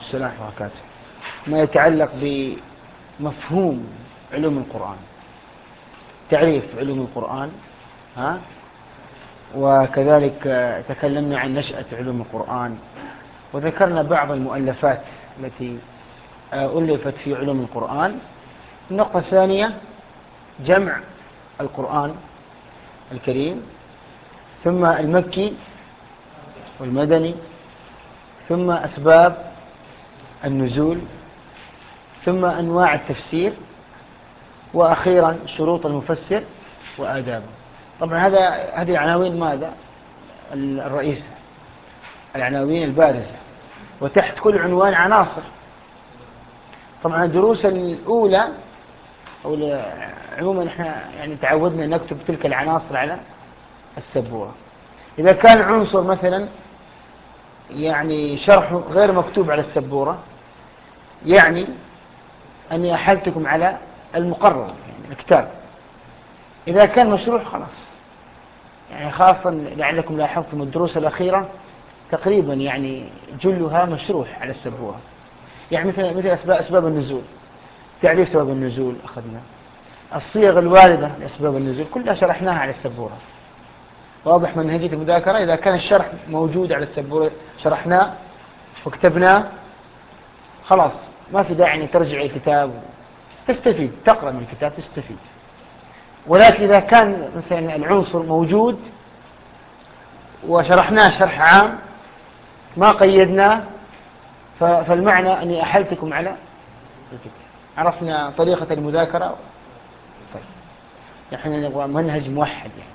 السلام عليكم ورحمة الله وبركاته. ما يتعلق بمفهوم علوم القرآن، تعريف علوم القرآن، وكذلك تكلمنا عن نشأة علوم القرآن، وذكرنا بعض المؤلفات التي ألفت في علوم القرآن. النقطة الثانية جمع القرآن الكريم، ثم المكي والمدني، ثم أسباب النزول، ثم أنواع التفسير، وأخيرا شروط المفسر وآدابه. طبعا هذه العناوين ماذا الرئيسة، العناوين البارزة، وتحت كل عنوان عناصر. طبعا الدروس الأولى أو عموما احنا يعني تعودنا نكتب تلك العناصر على السبورة. إذا كان عنصر مثلا يعني شرحه غير مكتوب على السبورة، يعني أني أحلتكم على المقرر يعني الكتاب. إذا كان مشروح خلاص، يعني خاصة لعلكم لاحظتم الدروس الأخيرة تقريبا يعني جلها مشروح على السبورة. يعني مثل أسباب النزول، تعريف سبب النزول أخذنا، الصيغ الواردة لأسباب النزول كلها شرحناها على السبورة. واضح منهجية المذاكرة. إذا كان الشرح موجود على السبورة شرحناه وكتبناه خلاص، ما في داعي أن ترجع الكتاب، تستفيد، تقرأ من الكتاب تستفيد. ولكن إذا كان مثلا العنصر موجود وشرحناه شرح عام ما قيدناه، فالمعنى أني أحلتكم على الكتاب. عرفنا طريقة المذاكرة. طيب نحن نبغى منهج موحد يعني.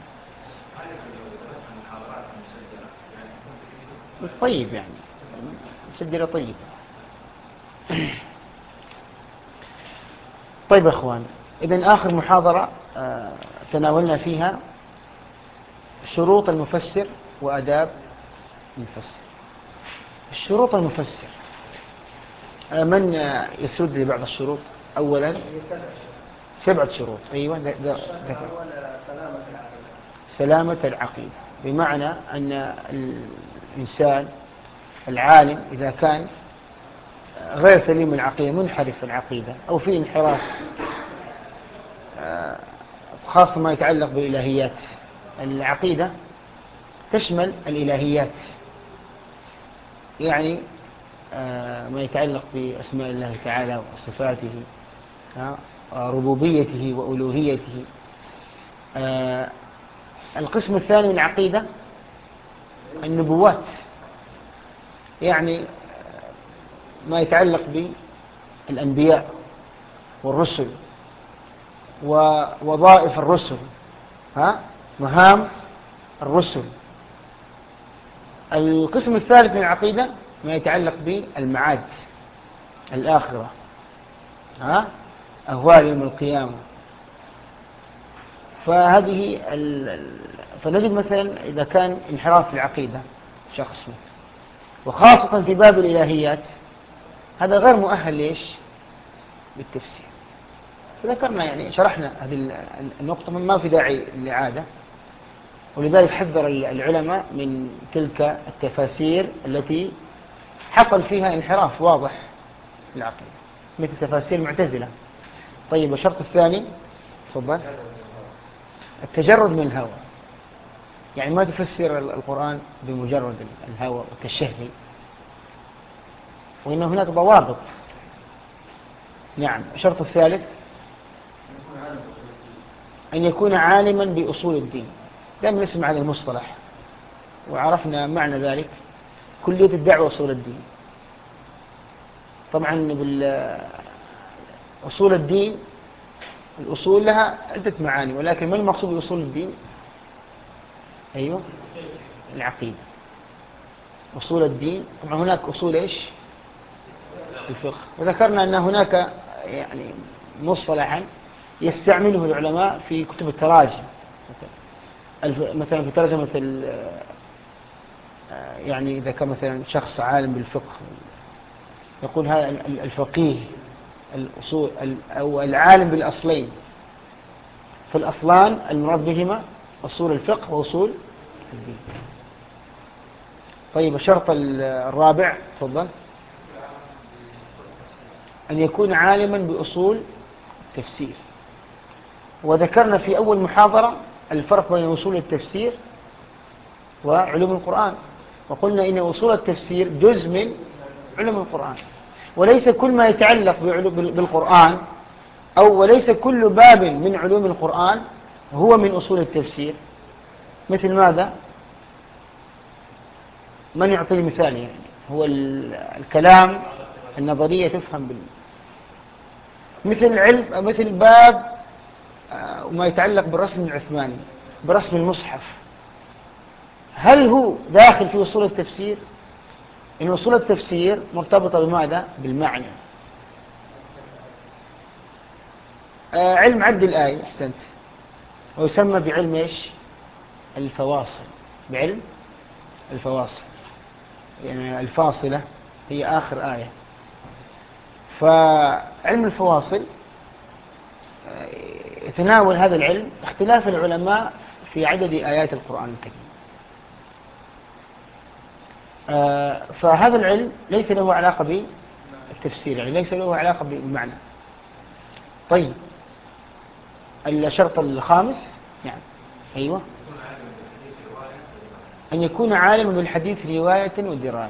طيب يعني مسجلة طيب. طيب يا أخوان، إذن آخر محاضرة تناولنا فيها شروط المفسر وآداب المفسر. الشروط المفسر، من يسرد لي بعض الشروط؟ أولا 7 شروط. أيوة سلامة العقيدة، بمعنى أن الإنسان العالم إذا كان غير سليم العقيدة، منحرف العقيدة أو في انحراف، خاصة ما يتعلق بإلهيات. العقيدة تشمل الإلهيات، يعني ما يتعلق بأسماء الله تعالى وصفاته، ربوبيته وألوهيته. القسم الثاني من العقيدة النبوات، يعني ما يتعلق بالأنبياء والرسل ووظائف الرسل، مهام الرسل. القسم الثالث من العقيدة ما يتعلق بالمعاد، الآخرة، أهوال يوم القيامة. فنجد مثلا إذا كان انحراف في العقيدة شخص، وخاصة في باب الإلهيات، هذا غير مؤهل ليش بالتفسير. فذكرنا يعني شرحنا هذه النقطة، ما في داعي للإعادة. ولذلك حذر العلماء من تلك التفاسير التي حصل فيها انحراف واضح في العقيدة، مثل تفاسير المعتزلة. طيب الشرط الثاني تفضل، التجرد من الهوى، يعني ما تفسر القرآن بمجرد الهوى والتشهي، وإن هناك ضوابط. نعم. الشرط الثالث أن يكون عالما بأصول الدين. دائما نسمع هذا المصطلح وعرفنا معنى ذلك، كلية الدعوة أصول الدين. طبعا أصول الدين، الأصول لها عدة معاني، ولكن ما المقصود بأصول الدين؟ أيوة العقيدة. أصول الدين طبعا هناك أصول إيش؟ الفقه. وذكرنا أن هناك يعني مصطلحا يستعمله العلماء في كتب التراجم، مثلا في ترجمة يعني إذا كان مثلا شخص عالم بالفقه يقول هذا الفقيه الأصول أو العالم بالأصلين. فالأصلان المراد بهما أصول الفقه وأصول الدين. طيب الشرط الرابع تفضل، أن يكون عالما بأصول التفسير. وذكرنا في أول محاضرة الفرق بين أصول التفسير وعلوم القرآن، وقلنا إن أصول التفسير جزء من علوم القرآن، وليس كل ما يتعلق بالقرآن وليس كل باب من علوم القرآن هو من أصول التفسير. مثل ماذا؟ من يعطي مثال؟ يعني هو الكلام النظرية تفهم مثل باب وما يتعلق بالرسم العثماني، برسم المصحف، هل هو داخل في أصول التفسير؟ إن أصول التفسير مرتبطة بماذا؟ بالمعنى. علم عد الآية، أحسنت، ويسمى بعلم إيش؟ الفواصل، بعلم الفواصل، يعني الفاصلة هي آخر آية. فعلم الفواصل يتناول هذا العلم اختلاف العلماء في عدد آيات القرآن الكريم. فهذا العلم ليس له علاقة بالتفسير، يعني ليس له علاقة بالمعنى. طيب، الشرط الخامس، يعني أيوة، أن يكون عالما بالحديث رواية ودراية،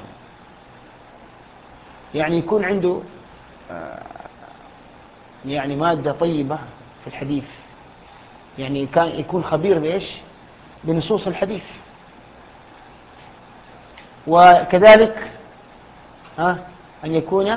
يعني يكون عنده يعني مادة طيبة في الحديث، يعني يكون خبير بإيش؟ بنصوص الحديث. وكذلك أن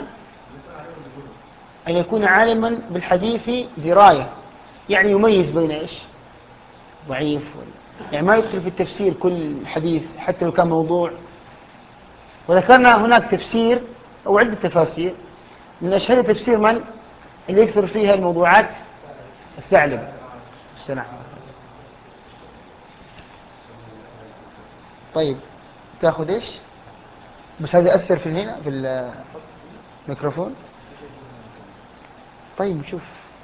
يكون عالما بالحديث دراية، يعني يميز بين إيش؟ ضعيف، يعني ما يدخل في التفسير كل حديث حتى لو كان موضوع. وذكرنا هناك تفسير أو عدة تفاسير، من أشهر تفسير من اللي يكثر فيها الموضوعات؟ الثعلب. السلام. طيب، تأخذ إيش؟ بس هذا يأثر في هنا في الميكروفون. طيب نشوف.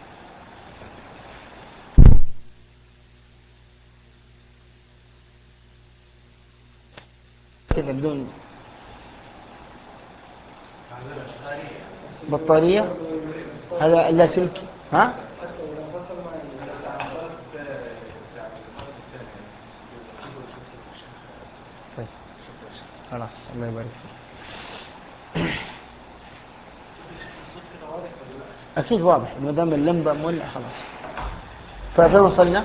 كذا بدون بطارية، هذا اللاسلكي. طيب خلاص، الله يبارك فيك. أكيد واضح، ما دام اللمبة مولع خلاص. ففين وصلنا؟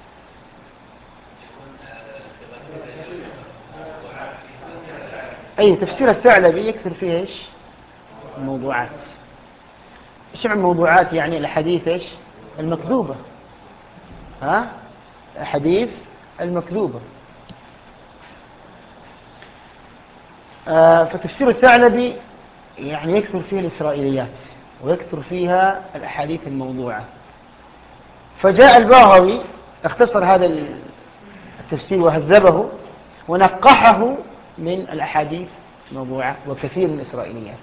أي تفسير الثعلبي يكثر فيه إيش؟ الموضوعات. إيش معنى الموضوعات؟ يعني الحديث إيش؟ المكذوبة. الحديث المكذوبة. فتفسير الثعلبي يعني يكثر فيه الإسرائيليات، ويكثر فيها الأحاديث الموضوعة. فجاء البغوي اختصر هذا التفسير وهذبه ونقحه من الأحاديث الموضوعة وكثير من الإسرائيليات.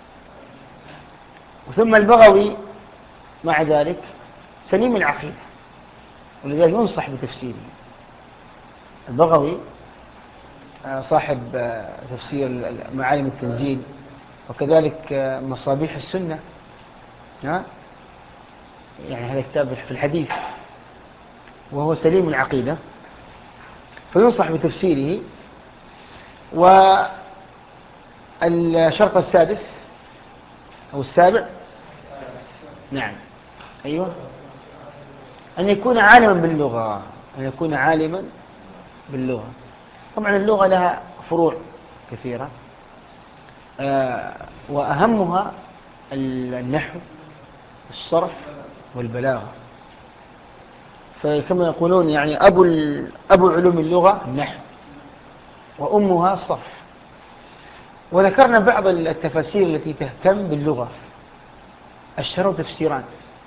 ثم البغوي مع ذلك سليم العقيدة، ولذلك ينصح بتفسيره. البغوي صاحب تفسير معالم التنزيل، وكذلك مصابيح السنة، يعني هذا كتاب في الحديث، وهو سليم العقيدة، فينصح بتفسيره. والشرط السادس أو السابع، نعم أيوة، أن يكون عالما باللغة. أن يكون عالما باللغة. طبعا اللغة لها فروع كثيرة، وأهمها النحو، الصرف، والبلاغة. فكما يقولون يعني أبو علوم اللغة النحو، وأمها الصرف. وذكرنا بعض التفاسير التي تهتم باللغة، أشهر تفسيران.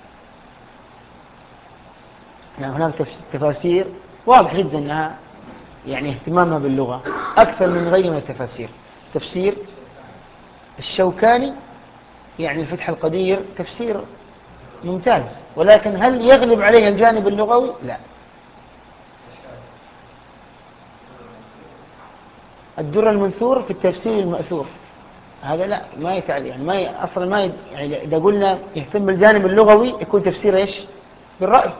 يعني هناك تفاسير واضح جدا أنها يعني اهتمامها باللغة أكثر من غيرها من التفاسير. تفسير الشوكاني، يعني الفتح القدير، تفسير ممتاز، ولكن هل يغلب عليه الجانب اللغوي؟ لا. الدر المنثور في التفسير المأثور هذا لا ما يتعلم يعني أصلا يعني إذا قلنا يهتم بالجانب اللغوي يكون تفسير إيش بالرأي.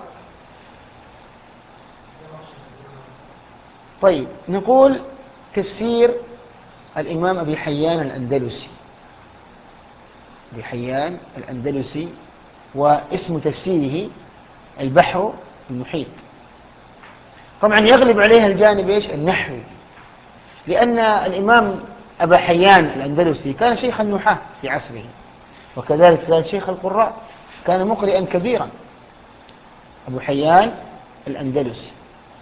طيب نقول تفسير الإمام أبي حيان الأندلسي. أبي حيان الأندلسي واسم تفسيره البحر المحيط. طبعا يغلب عليها الجانب إيش النحوي، لأن الإمام أبا حيان الأندلسي كان شيخ النحاة في عصره، وكذلك كان شيخ القراء، كان مقرئا كبيرا أبو حيان الأندلسي.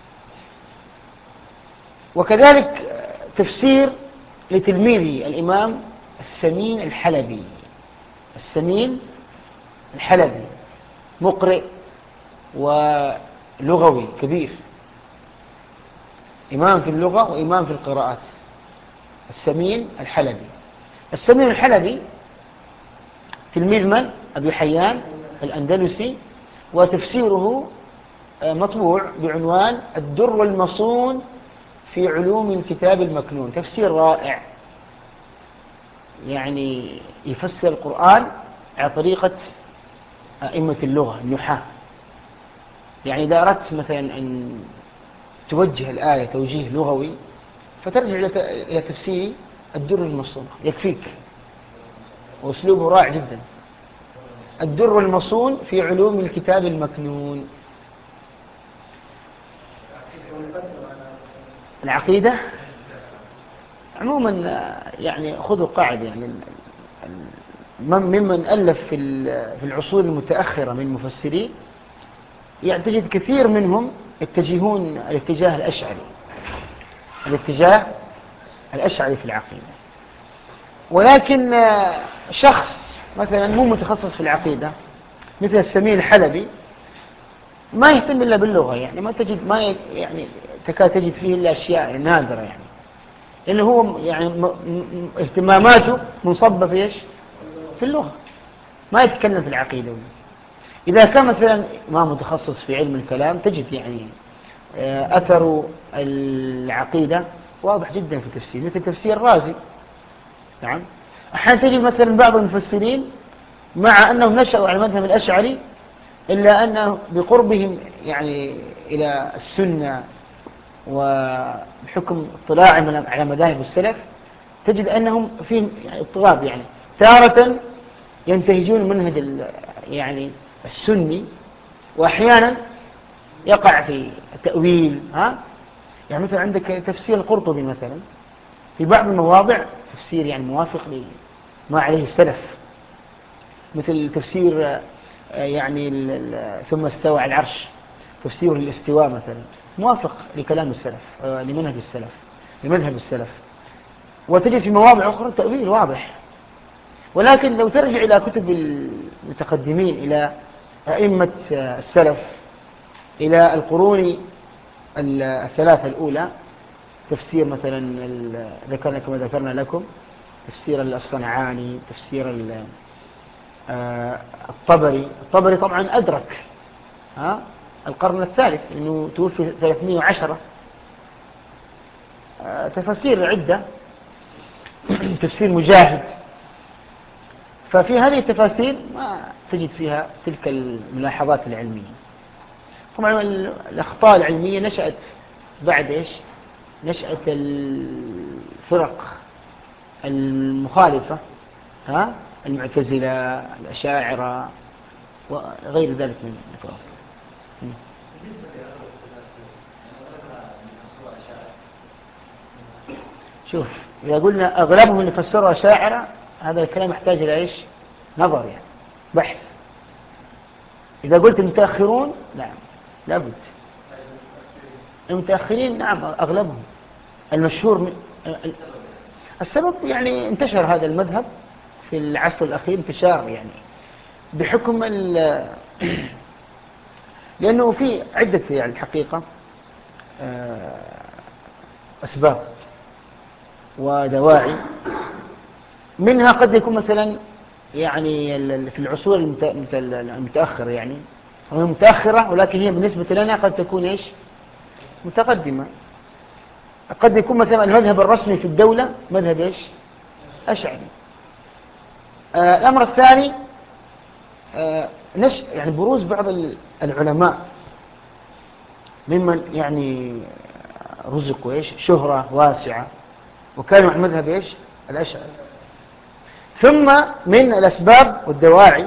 وكذلك تفسير لتلميذه الإمام السمين الحلبي. السمين الحلبي مقرئ ولغوي كبير، إمام في اللغة وإمام في القراءات. السمين الحلبي. السمين الحلبي تلميذ من؟ أبي حيان الأندلسي، وتفسيره مطبوع بعنوان الدر المصون في علوم الكتاب المكنون. تفسير رائع، يعني يفسر القرآن على طريقة أئمة اللغة النحاة. يعني إذا أردت مثلا أن توجه الآية توجيه لغوي فترجع إلى تفسير الدر المصون يكفيك، وأسلوبه رائع جدا. الدر المصون في علوم الكتاب المكنون. العقيدة عموما يعني خذوا قاعدة، يعني ممن ألف في العصور المتأخرة من المفسرين يعني تجد كثير منهم يتجهون الاتجاه الأشعري، الاتجاه الأشعري في العقيدة. ولكن شخص مثلا مو متخصص في العقيدة مثل السمين الحلبي ما يهتم إلا باللغة، يعني ما تجد يعني تكاد تجد فيه إلا أشياء نادرة، يعني لأنه هو يعني اهتماماته منصبة في إيش؟ في اللغة، ما يتكلم في العقيدة. إذا كان مثلا ما متخصص في علم الكلام تجد يعني أثر العقيدة واضح جدا في التفسير، مثل تفسير الرازي. نعم. أحيانا تجد مثلا بعض المفسرين مع أنهم نشأوا على المذهب الأشعري إلا أنه بقربهم يعني إلى السنة وبحكم اطلاعهم على مذاهب السلف تجد أنهم فيهم يعني اضطراب، يعني تارة ينتهجون منهج يعني السني، وأحيانا يقع في التأويل. يعني مثلا عندك تفسير القرطبي مثلا في بعض المواضع تفسير يعني موافق لما عليه السلف، مثل تفسير يعني ثم استوى على العرش، تفسير الاستواء مثلا موافق لكلام السلف، لمنهج السلف، لمذهب السلف. وتجد في مواضع أخرى تأويل واضح. ولكن لو ترجع إلى كتب المتقدمين، إلى أئمة السلف، إلى القرون الثلاثة الأولى، تفسير مثلا ذكرنا كما ذكرنا لكم تفسير الصنعاني، تفسير الطبري طبعا أدرك القرن الثالث لأنه توفي 310. تفسير عدة، تفسير مجاهد. ففي هذه التفاسير ما تجد فيها تلك الملاحظات العلمية. طبعا الأخطاء العلمية نشأت بعد إيش؟ نشأة الفرق المخالفة، المعتزلة، الأشاعرة وغير ذلك من الفرق. شوف، إذا قلنا أغلبهم اللي فسروا أشاعرة هذا الكلام يحتاج إلى إيش؟ نظر، يعني بحث. إذا قلت المتأخرون نعم لابد. المتأخرين نعم أغلبهم. المشهور السبب يعني انتشر هذا المذهب في العصر الأخير انتشار، يعني بحكم لأنه في عدة يعني الحقيقة أسباب ودواعي. منها قد يكون مثلا يعني في العصور المتأخرة، يعني هي متأخرة ولكن هي بالنسبة لنا قد تكون إيش؟ متقدمة. قد يكون مثلا المذهب الرسمي في الدولة مذهب إيش؟ أشعري، الأمر الثاني يعني بروز بعض العلماء ممن يعني رزقوا إيش شهرة واسعة وكانوا على مذهب إيش الأشاعرة. ثم من الأسباب والدواعي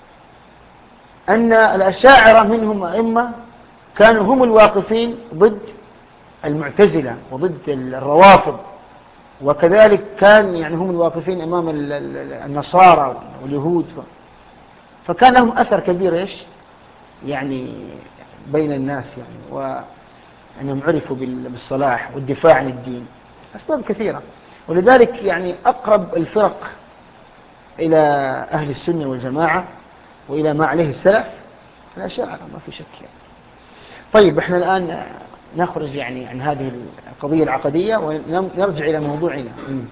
أن الأشاعرة منهم أئمة كانوا هم الواقفين ضد المعتزلة وضد الروافض، وكذلك كان يعني هم الواقفين أمام النصارى واليهود، فكان لهم أثر كبير إيش يعني بين الناس يعني، وأنهم عرفوا بالصلاح والدفاع عن الدين، أسباب كثيرة. ولذلك يعني أقرب الفرق إلى أهل السنة والجماعة وإلى ما عليه السلف الأشاعرة ما في شك يعني. طيب احنا الآن نخرج يعني عن هذه القضية العقدية ونرجع إلى موضوعنا.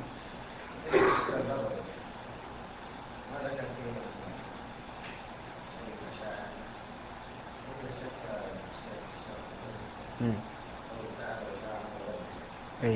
إيه.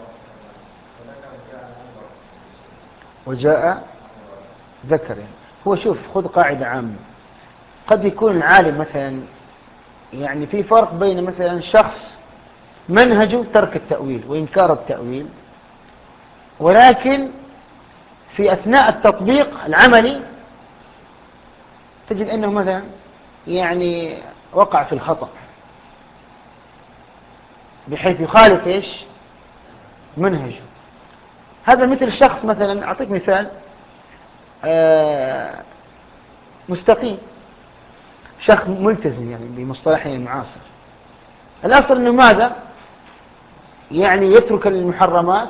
وجاء ذكر يعني. هو شوف خذ قاعدة عامة، قد يكون العالم مثلا يعني في فرق بين مثلا شخص منهجه ترك التأويل وإنكار التأويل، ولكن في أثناء التطبيق العملي تجد أنه مثلا يعني وقع في الخطأ بحيث يخالف إيش منهجه. هذا مثل الشخص مثلا أعطيك مثال مستقيم، شخص ملتزم يعني بمصطلحنا المعاصر، الأصل أنه ماذا يعني يترك المحرمات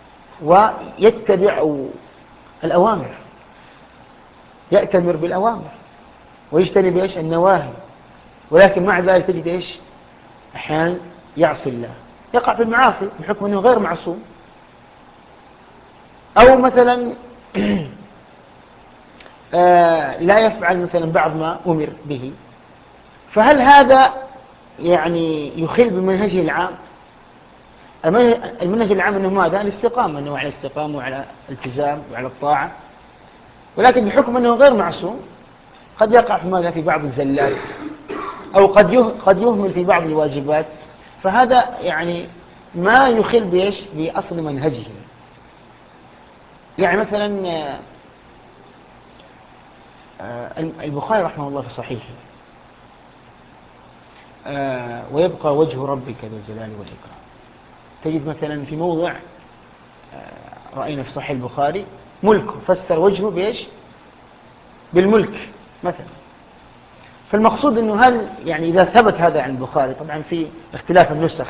ويتبع الأوامر، يأتمر بالأوامر ويجتنب إيش النواهي، ولكن مع ذلك تجد إيش أحيانا يعصي الله، يقع في المعاصي بحكم أنه غير معصوم. أو مثلا لا يفعل مثلا بعض ما أمر به، فهل هذا يعني يخل بمنهجه العام؟ المنهج العام أنه ماذا الاستقامة، أنه على الاستقامة وعلى الالتزام وعلى الطاعة، ولكن بحكم أنه غير معصوم قد يقع في ماذا في بعض الزلات، أو قد يهمل في بعض الواجبات، فهذا يعني ما يخل بإيش بأصل منهجه. يعني مثلا البخاري رحمه الله في صحيحه ويبقى وجه ربك ذو الجلال والإكرام، تجد مثلا في موضع رأينا في صحيح البخاري ملك، فسر وجهه بإيش بالملك مثلا. فالمقصود أنه هل يعني إذا ثبت هذا عن البخاري، طبعا في اختلاف النسخ،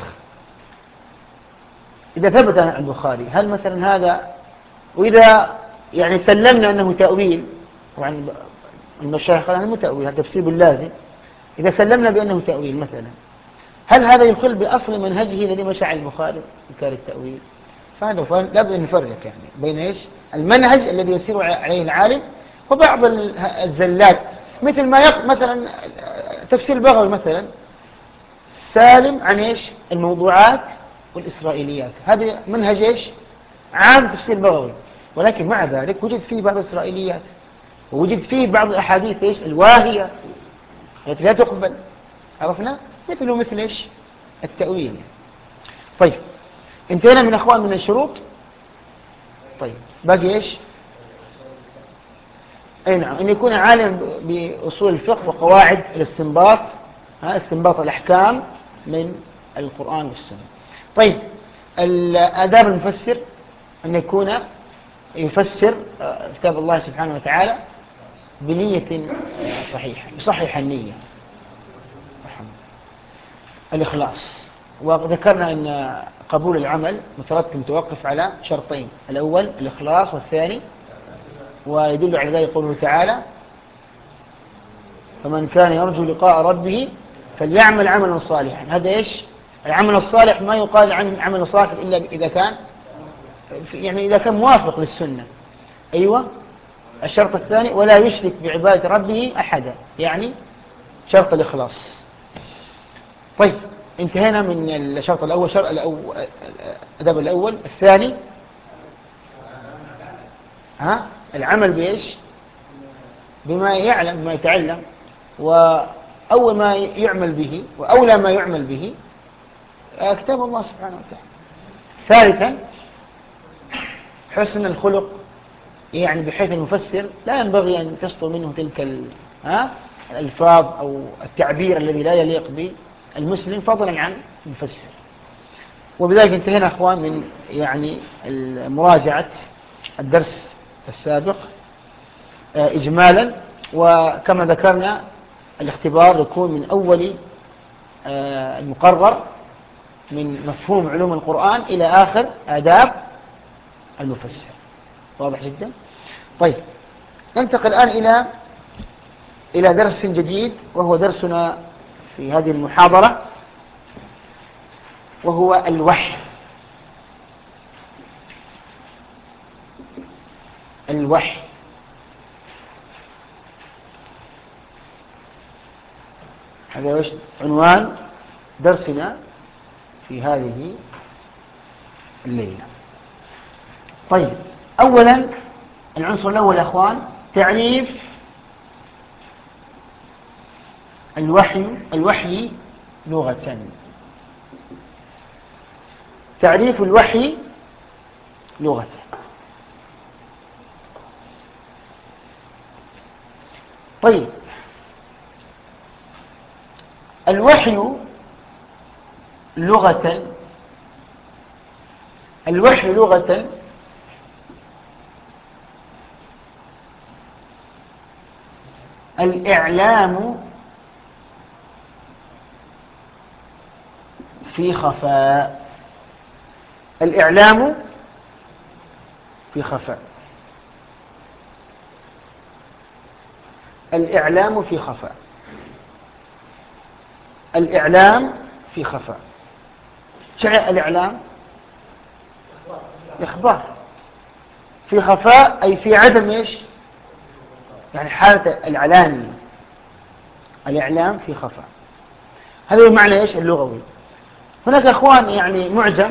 إذا ثبت عن البخاري هل مثلا هذا، وإذا يعني سلمنا أنه تأويل، طبعا المشايخ قال أنه تأويل هذا تفسير باللازم، إذا سلمنا بأنه تأويل مثلا، هل هذا يخل بأصل منهجه الذي مشى على البخاري إنكار التأويل؟ فهذا لابد أن نفرق يعني بين إيش المنهج الذي يسير عليه العالم وبعض الزلات، مثل ما مثلا تفسير البغوي مثلا سالم عن إيش الموضوعات والإسرائيليات، هذا منهج إيش عام تفسير البغوي، ولكن مع ذلك وجد فيه بعض الإسرائيليات ووجد فيه بعض الأحاديث إيش الواهية التي لا تقبل، عرفنا مثل إيش التأويل. طيب انتهينا من أخوان من الشروط. طيب باقي إيش أي نعم أن يكون عالم بأصول الفقه وقواعد الاستنباط، استنباط الأحكام من القرآن والسنة. طيب الآداب المفسر أن يكون يفسر كتاب الله سبحانه وتعالى بنية صحيحة، يصحح النية، الإخلاص. وذكرنا أن قبول العمل متوقف على شرطين، الأول الإخلاص والثاني، ويدل على ذلك قوله تعالى فمن كان يرجو لقاء ربه فليعمل عملا صالحا. هذا إيش العمل الصالح؟ ما يقال عن عمل صالح إلا إذا كان يعني إذا كان موافق للسنة. أيوة الشرط الثاني ولا يشرك بعبادة ربه أحدا، يعني شرط الإخلاص. طيب انتهينا من الشرط الأول، شرط الأدب الأول. الثاني العمل بإيش بما يعلم بما يتعلم، وأول ما يعمل به وأولى ما يعمل به كتاب الله سبحانه وتعالى. ثالثا حسن الخلق، يعني بحيث المفسر لا ينبغي أن تصدر منه تلك الألفاظ أو التعبير الذي لا يليق بالمسلم فضلا عن المفسر. وبذلك انتهينا أخوان من يعني مراجعة الدرس السابق إجمالا. وكما ذكرنا الاختبار يكون من أول المقرر من مفهوم علوم القرآن إلى آخر آداب المفسر. واضح جدا؟ طيب ننتقل الآن إلى درس جديد، وهو درسنا في هذه المحاضرة، وهو الوحي. الوحي هذا عنوان درسنا في هذه الليلة. طيب أولا العنصر الأول يا أخوان تعريف الوحي لغة. تعريف الوحي لغة. طيب الوحي لغة، الوحي لغة الإعلام في خفاء. الإعلام في خفاء. الإعلام في خفاء. الإعلام في خفاء. شيء الإعلام إخبار في خفاء، أي في عدم إيش؟ يعني حالة العلانية. الإعلام في خفاء، هذا هو معنى إيش اللغوي. هناك أخوان يعني معجم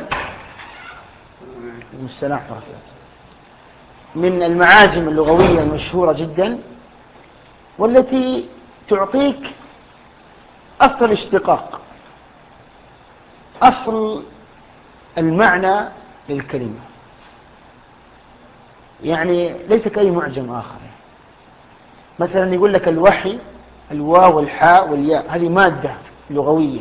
من المعاجم اللغوية المشهورة جدا، والتي تعطيك أصل الاشتقاق، أصل المعنى للكلمة، يعني ليس كأي معجم آخر. مثلا يقول لك الوحي، الواو والحاء والياء، هذه مادة لغوية.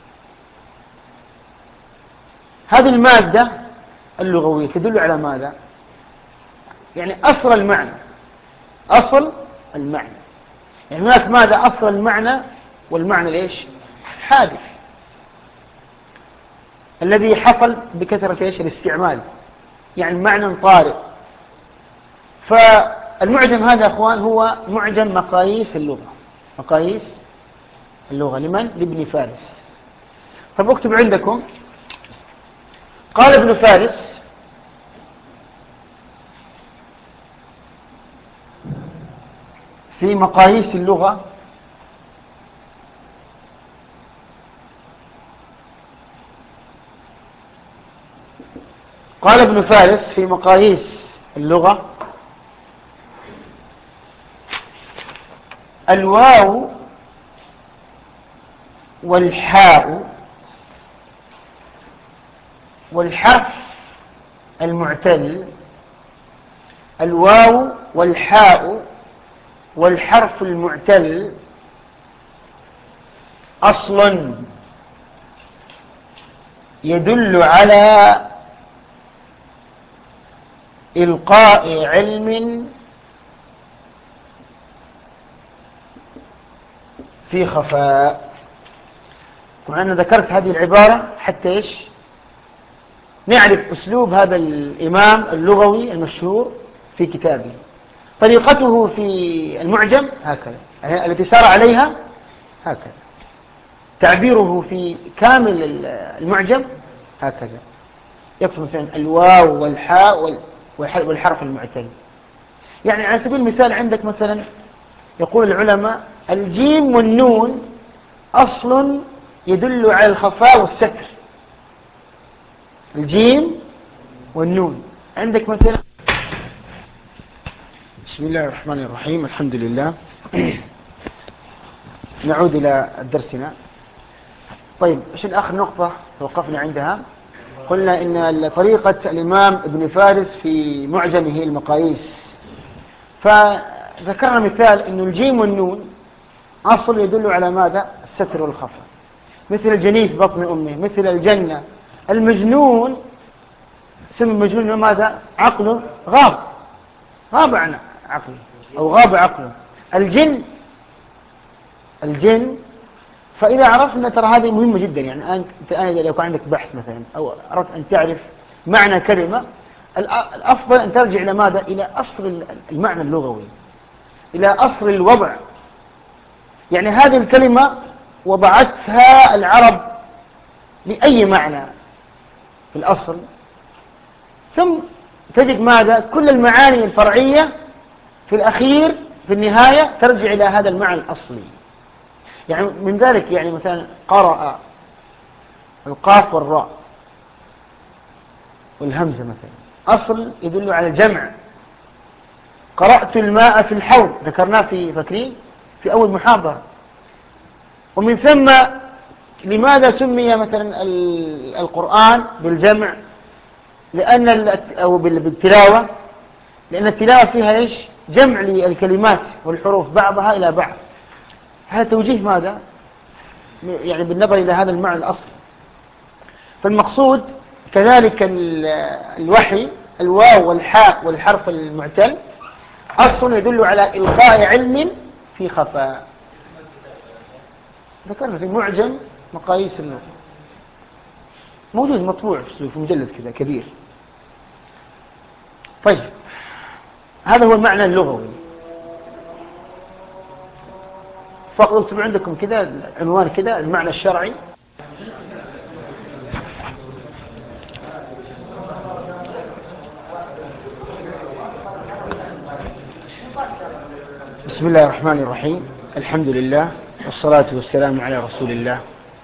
هذه المادة اللغوية تدل على ماذا؟ يعني أصل المعنى. أصل المعنى يعني هناك ماذا؟ أصل المعنى، والمعنى ليش؟ حادث، الذي حصل بكثرة ايش؟ الاستعمال، يعني معنى طارئ. فالمعجم هذا أخوان هو معجم مقاييس اللغة. مقاييس اللغة لمن؟ لابن فارس. طب اكتب عندكم. قال ابن فارس: في مقاييس اللغة قال ابن فارس في مقاييس اللغة: الواو والحاء والحرف المعتل. الواو والحاء والحرف المعتل أصل يدل على إلقاء علم في خفاء. وأنا ذكرت هذه العبارة حتى إيش؟ نعرف أسلوب هذا الإمام اللغوي المشهور في كتابه. طريقته في المعجم هكذا، يعني التي سار عليها هكذا. تعبيره في كامل المعجم هكذا، يكتب مثلا الواو والحاء والحرف المعتل. يعني على سبيل المثال عندك مثلا يقول العلماء: الجيم والنون أصل يدل على الخفاء والستر. الجيم والنون عندك مثلا بسم الله الرحمن الرحيم. الحمد لله. نعود إلى درسنا. طيب، عشان آخر نقطة توقفنا عندها، قلنا إن طريقة الإمام ابن فارس في معجمه المقاييس، فذكرنا مثال إنه الجيم والنون أصل يدل على ماذا؟ الستر والخفض، مثل الجنين في بطن أمه، مثل الجنة. المجنون سمي المجنون ماذا؟ عقله غاب عن عقله أو غاب عقله. الجن فإذا عرفنا، ترى هذه مهمة جدا. يعني أنت لو كان عندك بحث مثلا أو أردت أن تعرف معنى كلمة، الأفضل أن ترجع إلى ماذا؟ إلى أصل المعنى اللغوي، إلى أصل الوضع. يعني هذه الكلمة وضعتها العرب لأي معنى في الأصل، ثم تجد ماذا؟ كل المعاني الفرعية في الأخير في النهاية ترجع إلى هذا المعنى الأصلي. يعني من ذلك، يعني مثلا قرأ، القاف والراء والهمزة مثلا أصل يدل على الجمع. قرأت الماء في الحوض، ذكرناه في فاكرين في أول محاضرة. ومن ثم لماذا سمي مثلا القرآن بالجمع؟ أو بالتلاوة، لأن التلاوة فيها إيش؟ جمع للكلمات والحروف بعضها إلى بعض. هذا توجيه ماذا؟ يعني بالنظر إلى هذا المعنى الأصلي. فالمقصود كذلك الوحي، الواو والحاء والحرف المعتل أصل يدل على إلقاء علم في خفاء. ذكرنا في معجم مقاييس اللغة، موجود مطبوع في مجلد كذا كبير. طيب، هذا هو المعنى اللغوي. فقط اكتب عندكم كذا عنوان كذا، المعنى الشرعي. بسم الله الرحمن الرحيم. الحمد لله والصلاة والسلام على رسول الله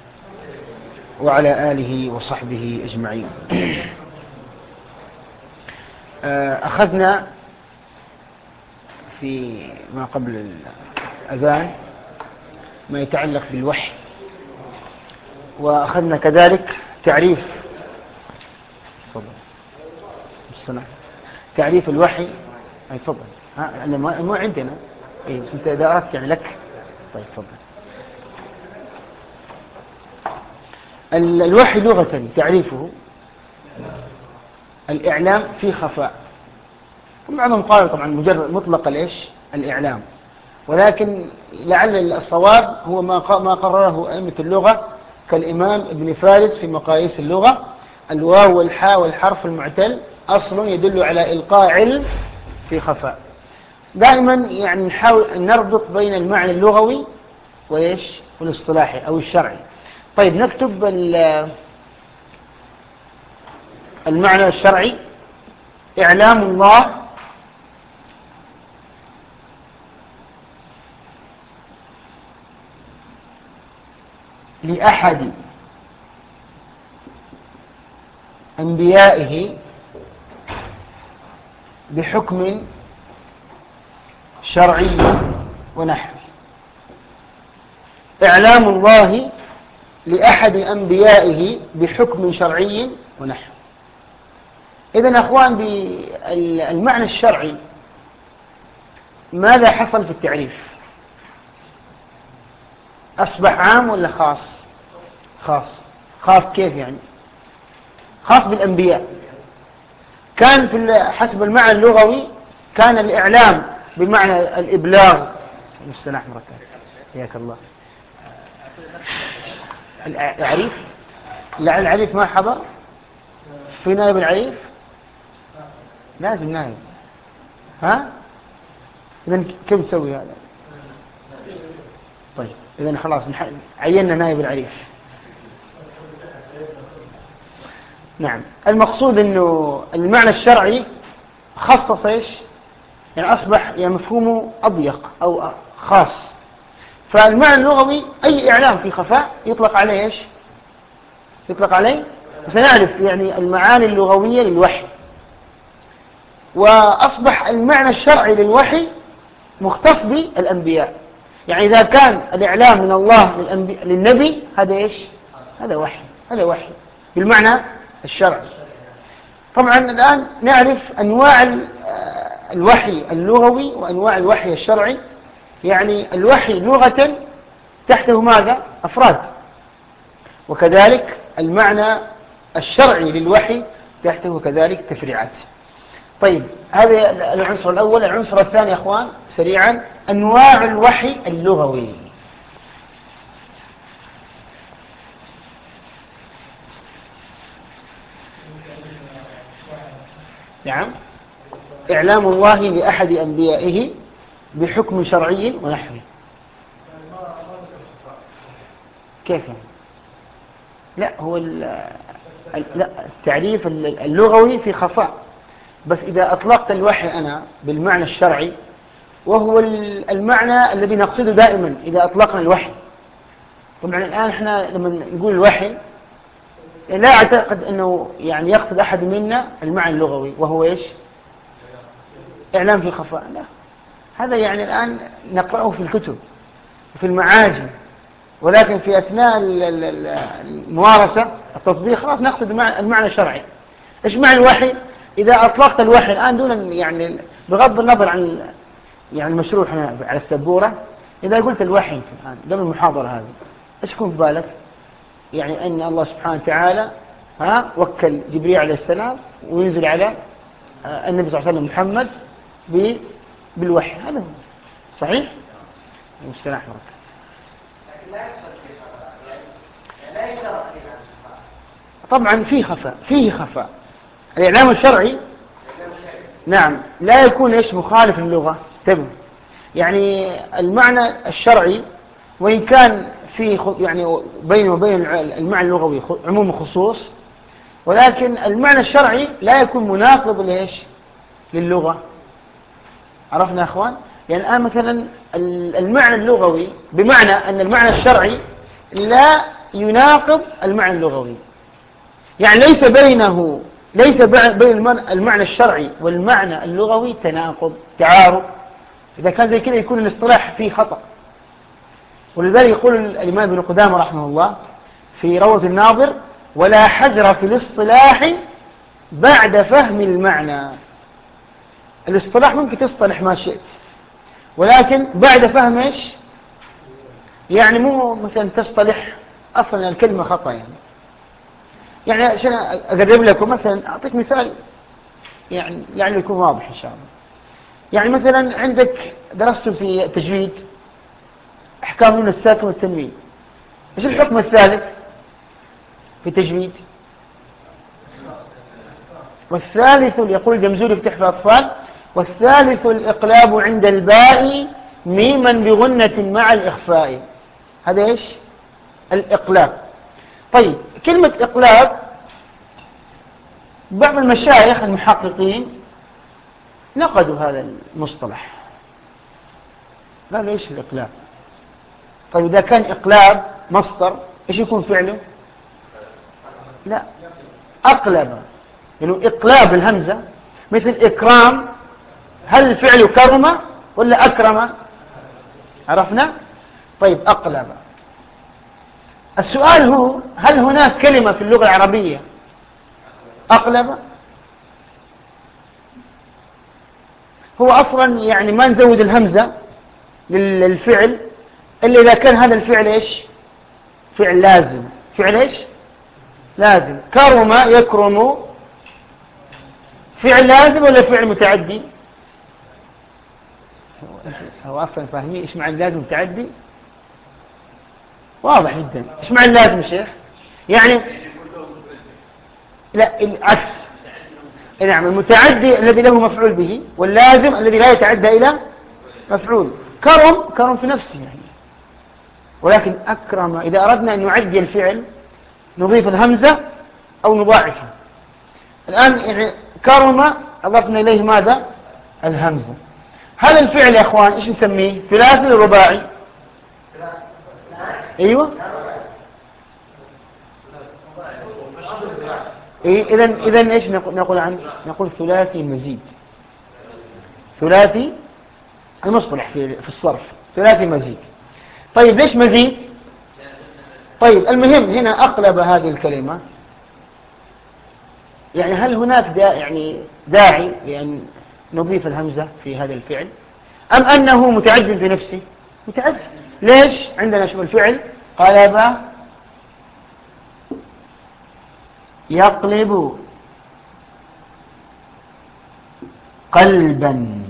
وعلى آله وصحبه أجمعين. أخذنا في ما قبل الأذان ما يتعلق بالوحي، وأخذنا كذلك تعريف تعريف الوحي. تفضل. مو عندنا. إيه، أنت إذا أردت يعني لك. طيب تفضل. الوحي لغة تعريفه الإعلام في خفاء. بعضهم قالوا طبعا مجرد مطلق الإعلام، ولكن لعل الصواب هو ما قرره أئمة اللغة كالإمام ابن فارس في مقاييس اللغة: الواو والحاء والحرف المعتل أصل يدل على إلقاء علم في خفاء. دائما يعني نحاول أن نربط بين المعنى اللغوي والاصطلاحي أو الشرعي. طيب، نكتب المعنى الشرعي: إعلام الله لأحد أنبيائه بحكم شرعي ونحو. إعلام الله لأحد أنبيائه بحكم شرعي ونحو. إذن أخوان، بالمعنى الشرعي ماذا حصل في التعريف؟ أصبح عام ولا خاص؟ خاص كيف يعني؟ خاص بالأنبياء. كان في حسب المعنى اللغوي كان الإعلام بمعنى الإبلاغ. مستنح مركز حياك الله. العريف، لا العريف ما حضر. في نائب العريف؟ لازم نائب. ها؟ إذن كيف نسوي هذا؟ طيب، إذن خلاص عيننا نائب العريف. نعم، المقصود أنه المعنى الشرعي خصص إيش؟ يعني أصبح يعني مفهومه أضيق أو خاص. فالمعنى اللغوي أي إعلام في خفاء يطلق عليه إيش؟ يطلق عليه. وسنعرف يعني المعاني اللغوية للوحي. وأصبح المعنى الشرعي للوحي مختص بالأنبياء. يعني إذا كان الإعلام من الله للنبي هذا إيش؟ هذا وحي، هذا وحي بالمعنى الشرعي. طبعا الآن نعرف أنواع الوحي اللغوي وأنواع الوحي الشرعي. يعني الوحي لغة تحته ماذا؟ أفراد، وكذلك المعنى الشرعي للوحي تحته كذلك تفريعات. طيب هذا العنصر الأول. العنصر الثاني يا أخوان سريعا، أنواع الوحي اللغوي. نعم، إعلام الله لأحد أنبيائه بحكم شرعي ونحوي. كيف؟ لا، هو لا، التعريف اللغوي في خفاء، بس إذا أطلقت الوحي أنا بالمعنى الشرعي، وهو المعنى الذي نقصده دائما إذا أطلقنا الوحي. طبعا الآن إحنا لما نقول الوحي لا أعتقد أنه يعني يقصد أحد منا المعنى اللغوي وهو إيش؟ إعلام في خفاء. لا، هذا يعني الآن نقرأه في الكتب وفي المعاجم، ولكن في أثناء الممارسة التطبيق خلاص نقصد المعنى الشرعي. إيش معنى الوحي؟ إذا أطلقت الوحي الآن دون يعني بغض النظر عن يعني المشروع هنا على السبورة، إذا قلت الوحي الآن قبل المحاضرة هذه إيش يكون في بالك؟ يعني أن الله سبحانه وتعالى وكل جبريل عليه السلام وينزل على النبي صلى الله عليه وسلم محمد بالوحي. هذا هو صحيح؟ والسلام عليكم. طبعا فيه خفاء. الإعلام الشرعي نعم لا يكون إيش مخالف للغة. تبع يعني المعنى الشرعي وإن كان فيه يعني بينه وبين المعنى اللغوي عموم وخصوص، ولكن المعنى الشرعي لا يكون مناقض لإيش؟ للغة. عرفنا يا أخوان؟ يعني الآن مثلا المعنى اللغوي بمعنى أن المعنى الشرعي لا يناقض المعنى اللغوي. يعني ليس بين المعنى الشرعي والمعنى اللغوي تناقض تعارض. إذا كان زي كده يكون الاصطلاح فيه خطأ. ولذلك يقول الإمام ابن قدامة رحمه الله في روضة الناظر: ولا حجر في الاصطلاح بعد فهم المعنى. الاصطلاح ممكن تصطلح ما شئت، ولكن بعد فهم ايش؟ يعني مو مثلا تصطلح اصلا الكلمة خطأ. يعني عشان اقرب لكم مثلا اعطيك مثال يعني لعله يكون واضح ان شاء الله. يعني مثلا عندك درست في تجويد احكام نون الساكن والتنوين. ايش الحكم الثالث في تجويد؟ والثالث يقول الجمزوري في تحفة الأطفال: والثالث الإقلاب عند الباء ميما بغنة مع الإخفاء. هذا إيش؟ الإقلاب. طيب كلمة إقلاب بعض المشايخ المحققين نقدوا هذا المصطلح، قالوا إيش الإقلاب؟ طيب إذا كان إقلاب مصدر إيش يكون فعله؟ لا، أقلب، يعني إقلاب الهمزة مثل إكرام. هل الفعل كرم ولا أكرم؟ عرفنا؟ طيب أقلب. السؤال هو هل هناك كلمة في اللغة العربية أقلب؟ هو أصلا يعني ما نزود الهمزة للفعل إلا إذا كان هذا الفعل إيش؟ فعل لازم. فعل إيش؟ لازم. كرم يكرم فعل لازم ولا فعل متعدي؟ هو أصلا فاهمين إيش معنى لازم متعدي؟ واضح جدا. إيش معنى لازم يا شيخ؟ يعني لا، العكس. نعم، المتعدي الذي له مفعول به، واللازم الذي لا يتعدى إلى مفعول. كرم في نفسه يعني. ولكن أكرم إذا أردنا أن نعدي الفعل نضيف الهمزة أو نضاعفها. الآن يعني كرم أضفنا إليه ماذا؟ الهمزة. هذا الفعل يا أخوان إيش نسميه؟ ثلاثي ولا رباعي؟ أيوة. إذن إيش نقول عنه؟ نقول ثلاثي مزيد. ثلاثي المصطلح في الصرف ثلاثي مزيد. طيب ليش مزيد؟ طيب المهم هنا أقلب هذه الكلمة، يعني هل هناك داعي لأن نضيف الهمزة في هذا الفعل، أم أنه متعد في نفسه؟ متعد. ليش؟ عندنا شو الفعل قلب يقلب قلبا،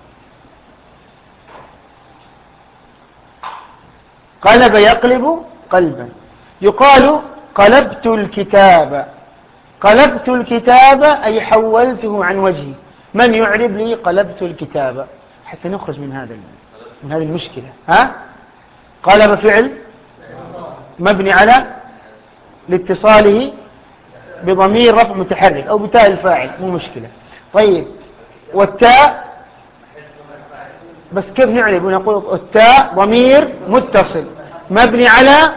قلب يقلب قلبا. يقال قلبت الكتاب، قلبت الكتاب أي حولته عن وجهي. من يعرب لي قلبت الكتاب حتى نخرج من هذه المشكلة؟ ها؟ قلب فعل مبني على لاتصاله بضمير رفع متحرك أو بتاء الفاعل، مو مشكلة. طيب والتاء بس كيف نعرف؟ ونقول التاء ضمير متصل مبني على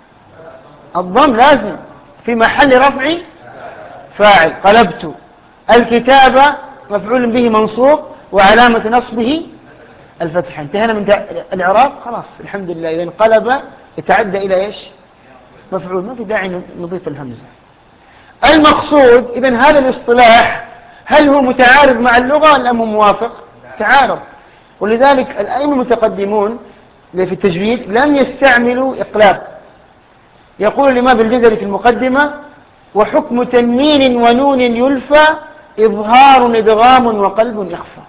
الضم، لازم في محل رفع فاعل. قلبت الكتاب مفعول به منصوب وعلامة نصبه الفتحة. انتهينا من الإعراب، خلاص الحمد لله. إذا قلب يتعدى إلى إيش؟ مفعول، ما في داعي نضيف الهمزة. المقصود إذن هذا الاصطلاح هل هو متعارض مع اللغة ولا هو موافق؟ تعارض. ولذلك الأئمة المتقدمون في التجويد لم يستعملوا إقلاب. يقول الإمام الجزري في المقدمة: وحكم تنوين ونون يلفى إظهار إدغام وقلب يخفى،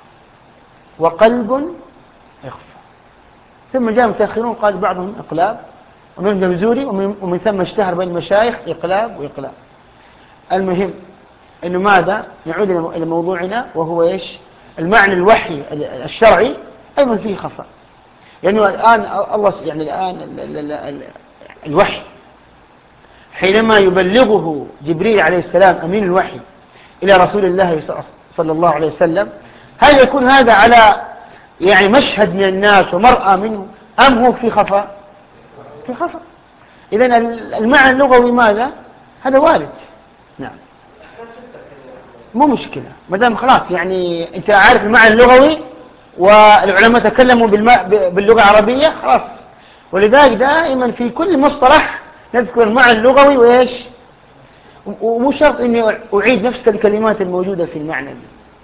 وقلب يخفى. ثم جاء متأخرون قال بعضهم إقلاب، ومن الجمزوري ومن ثم اشتهر بين المشايخ إقلاب وإقلاب. المهم أنه ماذا؟ نعود إلى موضوعنا، وهو إيش؟ المعنى الوحي الشرعي أيضا فيه خفاء. لأنه الآن الله يعني الآن الوحي حينما يبلغه جبريل عليه السلام أمين الوحي إلى رسول الله صلى الله عليه وسلم، هل يكون هذا على يعني مشهد من الناس ومرأة منه، أم هو في خفاء؟ في خفاء. إذن المعنى اللغوي ماذا؟ هذا وارد. نعم، مو مشكلة ما دام خلاص يعني أنت عارف المعنى اللغوي والعلماء تكلموا باللغة العربية، خلاص. ولذلك دائما في كل مصطلح نذكر المعنى اللغوي وإيش، ومو شرط إني أعيد نفس الكلمات الموجودة في المعنى.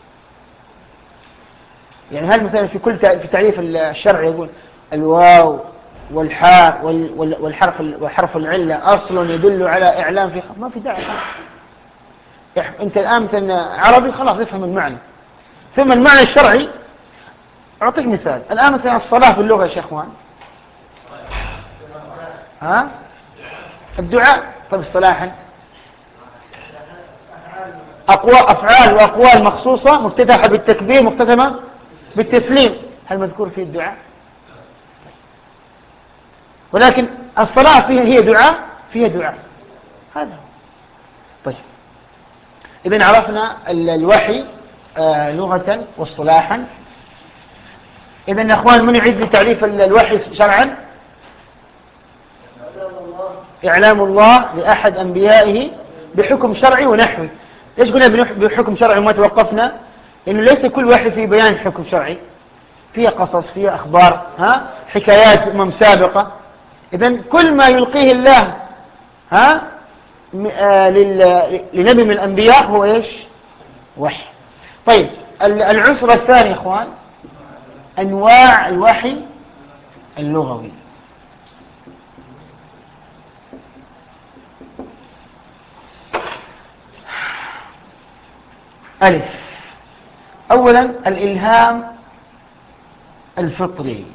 يعني هل مثلا في تعريف الشرع يقول الواو والحاء والحرف العلة أصل يدل على إعلام في ما في داعي. أنت الآن مثلا عربي خلاص افهم المعنى. ثم المعنى الشرعي، أعطيك مثال الآن مثلا الصلاة في اللغة يا شيخ وان، ها؟ الدعاء. طيب اصطلاحا أفعال وأقوال مخصوصة مفتتحة بالتكبير مختتمة بالتسليم، هل مذكور فيه الدعاء؟ ولكن الصلاة فيها هي دعاء، فيها دعاء، هذا. طيب إذن عرفنا الوحي لغة واصطلاحا. إذن يا أخوان من يعيد لي تعريف الوحي شرعا؟ إعلام الله لأحد أنبيائه بحكم شرعي ونحوي. ليش قلنا بحكم شرعي وما توقفنا؟ إنه ليس كل وحي في بيان حكم شرعي، فيها قصص، فيها أخبار، حكايات سابقة. إذن كل ما يلقيه الله لنبي من الأنبياء هو إيش؟ وحي. طيب العنصر الثاني يا أخوان أنواع الوحي اللغوي. ألف، أولا الإلهام الفطري.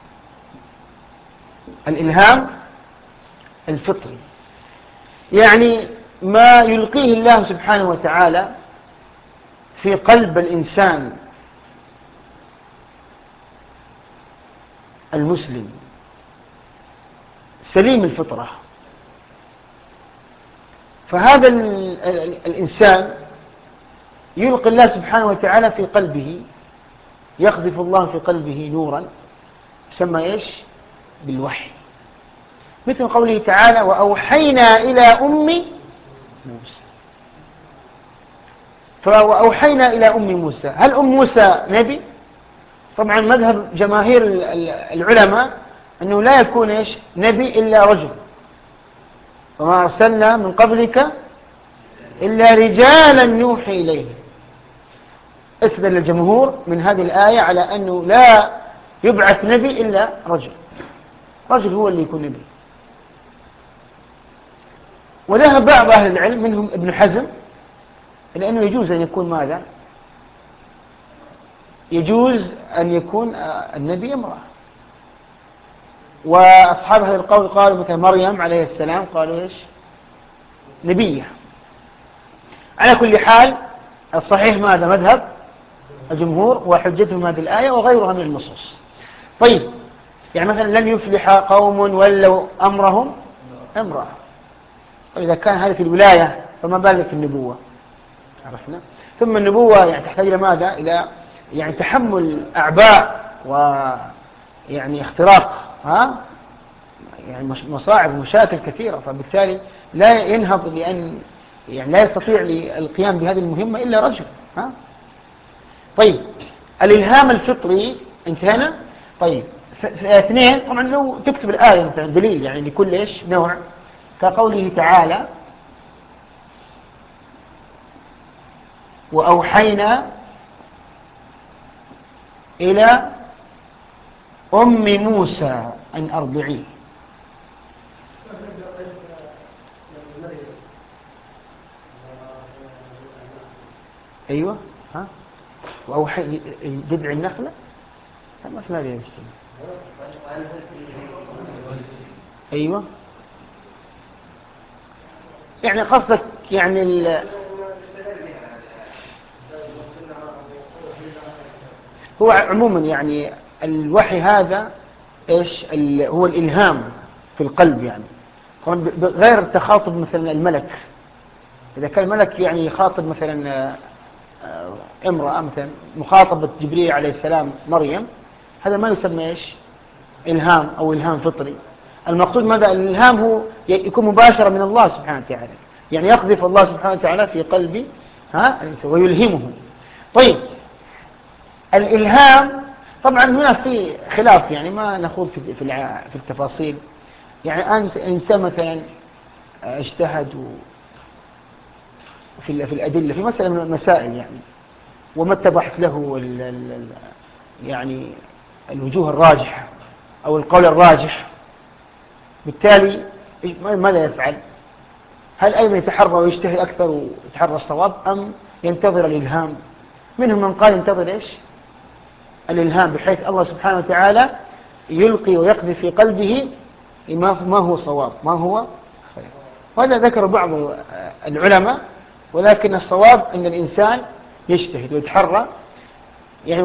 الإلهام الفطري يعني ما يلقيه الله سبحانه وتعالى في قلب الإنسان المسلم سليم الفطرة. فهذا الإنسان يلقي الله سبحانه وتعالى في قلبه، يقذف الله في قلبه نورا يسمى إيش؟ بالوحي. مثل قوله تعالى وأوحينا إلى أم موسى. فأوحينا إلى أم موسى، هل أم موسى نبي؟ طبعا مذهب جماهير العلماء أنه لا يكون إيش نبي إلا رجل، وما أرسلنا من قبلك إلا رجالا نوحي إليه. استدل الجمهور من هذه الآية على أنه لا يبعث نبي إلا رجل، رجل هو اللي يكون نبي. وذهب بعض أهل العلم منهم ابن حزم إلى أنه يجوز أن يكون ماذا؟ يجوز أن يكون النبي امرأة. وأصحاب هذا القول قالوا مثل مريم عليه السلام قالوا إيش؟ نبية. على كل حال الصحيح ماذا؟ مذهب الجمهور وحجتهم هذه الآية وغيرها من النصوص. طيب يعني مثلا لن يفلح قوم ولوا أمرهم امرأة، وإذا كان هذه في الولاية فما بالك في النبوة؟ عرفنا. ثم النبوة يعني تحتاج إلى ماذا؟ إلى يعني تحمل أعباء ويعني اختراق يعني مصاعب ومشاكل كثيرة، فبالتالي لا ينهض لأن يعني لا يستطيع القيام بهذه المهمة إلا رجل. طيب الإلهام الفطري انتهينا. طيب اثنين، طبعا لو تكتب الآية مثلا دليل يعني لكل إيش نوع، كقوله تعالى وأوحينا إلى أم موسى أن أرضعيه. أيوة وأوحي جذع النخلة ما في ماذا يشتغل. أيوة يعني قصدك يعني هو عموما يعني الوحي هذا إيش هو الإلهام في القلب، يعني غير تخاطب مثلا الملك. إذا كان الملك يعني يخاطب مثلا امرأة مثلا مخاطبة جبريل عليه السلام مريم، هذا ما يسمى إيش إلهام أو إلهام فطري. المقصود ماذا؟ الإلهام هو يكون مباشرة من الله سبحانه وتعالى، يعني يقذف الله سبحانه وتعالى في قلبي ويلهمه. طيب الإلهام طبعا هنا في خلاف، يعني ما نخوض في التفاصيل. يعني أنت إنسان مثلا اجتهد في الأدلة في مسألة من المسائل يعني، وما اتضحت له يعني الوجوه الراجحة أو القول الراجح، بالتالي ماذا يفعل؟ هل أيضا يتحرى ويجتهد أكثر ويتحرى الصواب، أم ينتظر الإلهام؟ منهم من قال ينتظر إيش الإلهام، بحيث الله سبحانه وتعالى يلقي ويقذف في قلبه ما هو صواب ما هو خير. وهذا ذكر بعض العلماء، ولكن الصواب أن الإنسان يجتهد ويتحرى يعني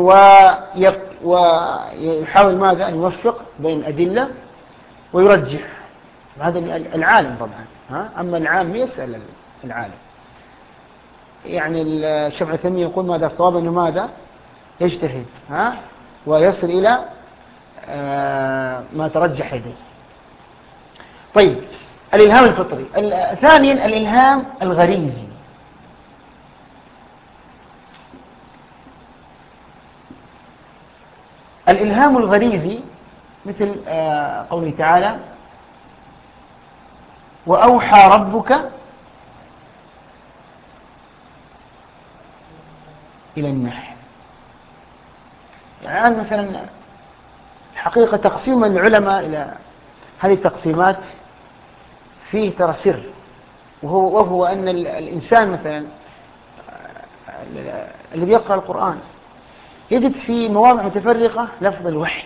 ويحاول ماذا أن يوفق بين الأدلة ويرجح. هذا العالم طبعا أما العام يسأل العالم. يعني الشيخ ابن عثيمين يقول ماذا الصواب أنه ماذا يجتهد ويصل إلى ما ترجح يديه. طيب الإلهام الفطري. ثانيا الإلهام الغريزي. الإلهام الغريزي مثل قوله تعالى وأوحى ربك إلى النحل. يعني مثلا حقيقة تقسيم العلماء إلى هذه التقسيمات فيه ترى سر، وهو أن الإنسان مثلا الذي يقرأ القرآن يجد في مواضع متفرقة لفظ الوحي.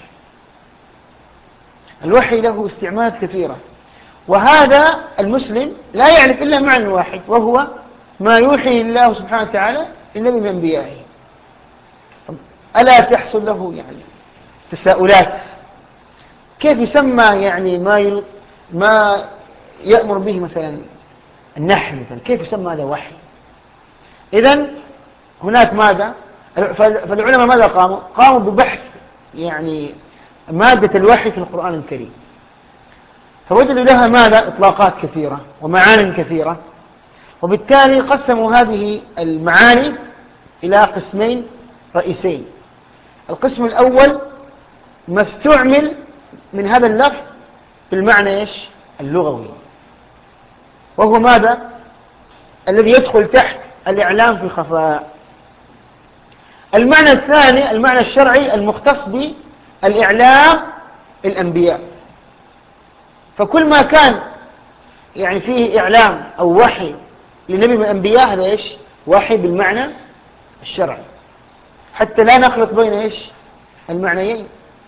الوحي له استعمالات كثيرة، وهذا المسلم لا يعرف إلا معنى واحد، وهو ما يوحي الله سبحانه وتعالى للنبي من أنبيائه. ألا تحصل له يعني تساؤلات، كيف يسمى يعني ما يأمر به مثلا النحل مثلا، كيف يسمى هذا وحي؟ إذن هناك ماذا؟ فالعلماء ماذا قاموا ببحث يعني مادة الوحي في القرآن الكريم، فوجدوا لها ماذا؟ إطلاقات كثيرة ومعاني كثيرة، وبالتالي قسموا هذه المعاني إلى قسمين رئيسين. القسم الأول ما استعمل من هذا اللفظ بالمعنى إيش؟ اللغوي، وهو ماذا؟ الذي يدخل تحت الإعلام في الخفاء. المعنى الثاني المعنى الشرعي المختص بالإعلام الأنبياء. فكل ما كان يعني فيه إعلام أو وحي لنبي من الأنبياء هذا إيش؟ وحي بالمعنى الشرعي، حتى لا نخلط بين إيش؟ المعنيين.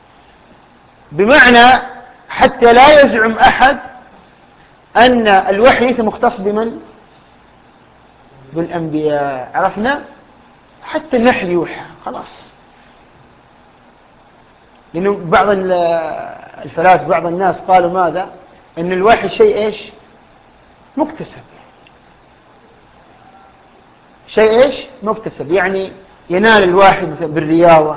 بمعنى حتى لا يزعم أحد أن الوحي ليس مختص بمن؟ بالأنبياء. عرفنا؟ حتى النحل يوحى خلاص. لأنه بعض الفلاسفة بعض الناس قالوا ماذا؟ أن الوحي شيء إيش؟ مكتسب. شيء إيش؟ مكتسب، يعني ينال الواحد بالرياضة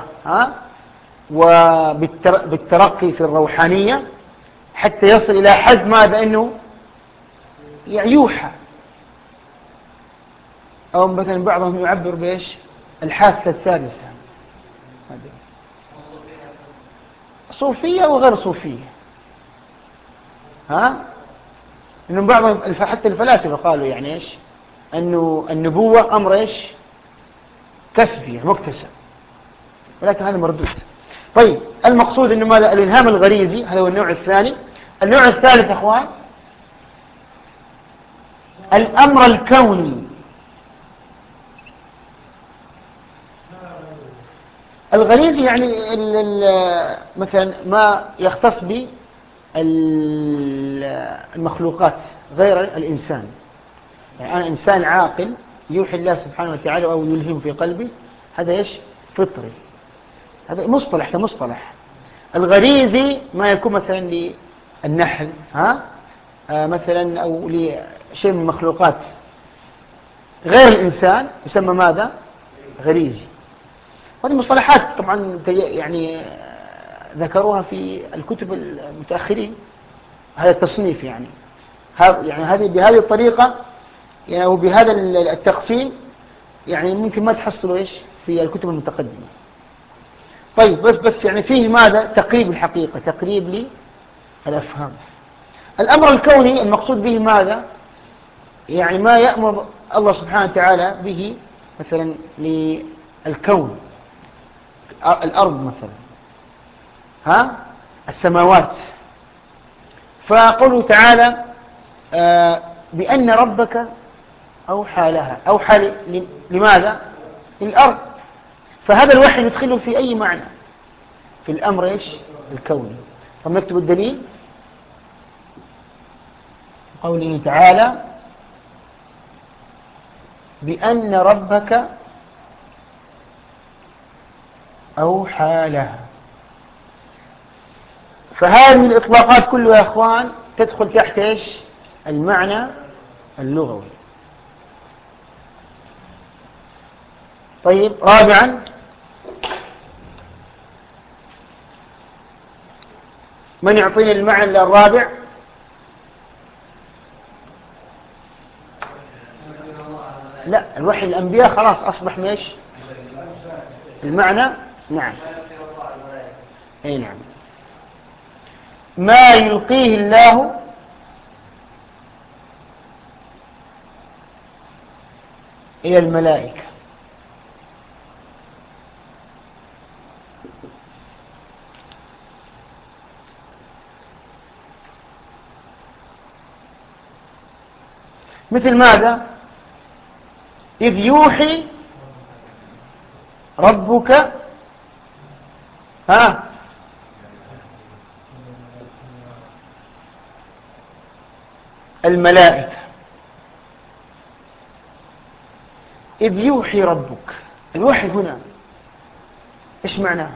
وبالترقي في الروحانية حتى يصل إلى حد ماذا؟ أنه يوحى. أو مثلا بعضهم يعبر بإيش؟ الحاسة السادسة، صوفية وغير صوفية. إنهم بعضهم حتى الفلاسفة قالوا يعني إيش؟ أنه النبوة أمر إيش؟ كسبي مكتسب، ولكن هذا مردود. طيب المقصود إنه ماذا؟ الإلهام الغريزي، هذا هو النوع الثاني. النوع الثالث أخوان الأمر الكوني. الغريزي يعني مثلا ما يختص بالمخلوقات غير الإنسان. يعني أنا إنسان عاقل يوحي الله سبحانه وتعالى أو يلهم في قلبي، هذا إيش؟ فطري. هذا مصطلح كمصطلح. الغريزي ما يكون مثلا للنحل مثلا أو لشيء من المخلوقات غير الإنسان يسمى ماذا؟ غريزي. هذه مصطلحات طبعا يعني ذكروها في الكتب المتأخرين، هذا التصنيف يعني هذه بهذه الطريقة يعني وبهذا التقسيم يعني ممكن ما تحصلوا إيش في الكتب المتقدمة. طيب بس يعني فيه ماذا؟ تقريب الحقيقة، تقريب للأفهام. الأمر الكوني المقصود به ماذا؟ يعني ما يأمر الله سبحانه وتعالى به مثلا للكون، الأرض مثلا السماوات. فقوله تعالى بأن ربك أوحى لها، أوحى لماذا؟ للأرض. فهذا الوحي يدخله في أي معنى؟ في الأمر إيش؟ الكوني. طب نكتب الدليل. قوله تعالى بأن ربك أوحى لها. فهذه الإطلاقات كلها يا أخوان تدخل تحت إيش؟ المعنى اللغوي. طيب رابعا من يعطيني المعنى الرابع؟ لا، الوحي الأنبياء خلاص أصبح ماش المعنى. نعم أي نعم. ما يلقيه الله إلى الملائكة. مثل ماذا؟ إذ يوحي ربك الملائكة. إذ يوحي ربك، الوحي هنا إيش معناه؟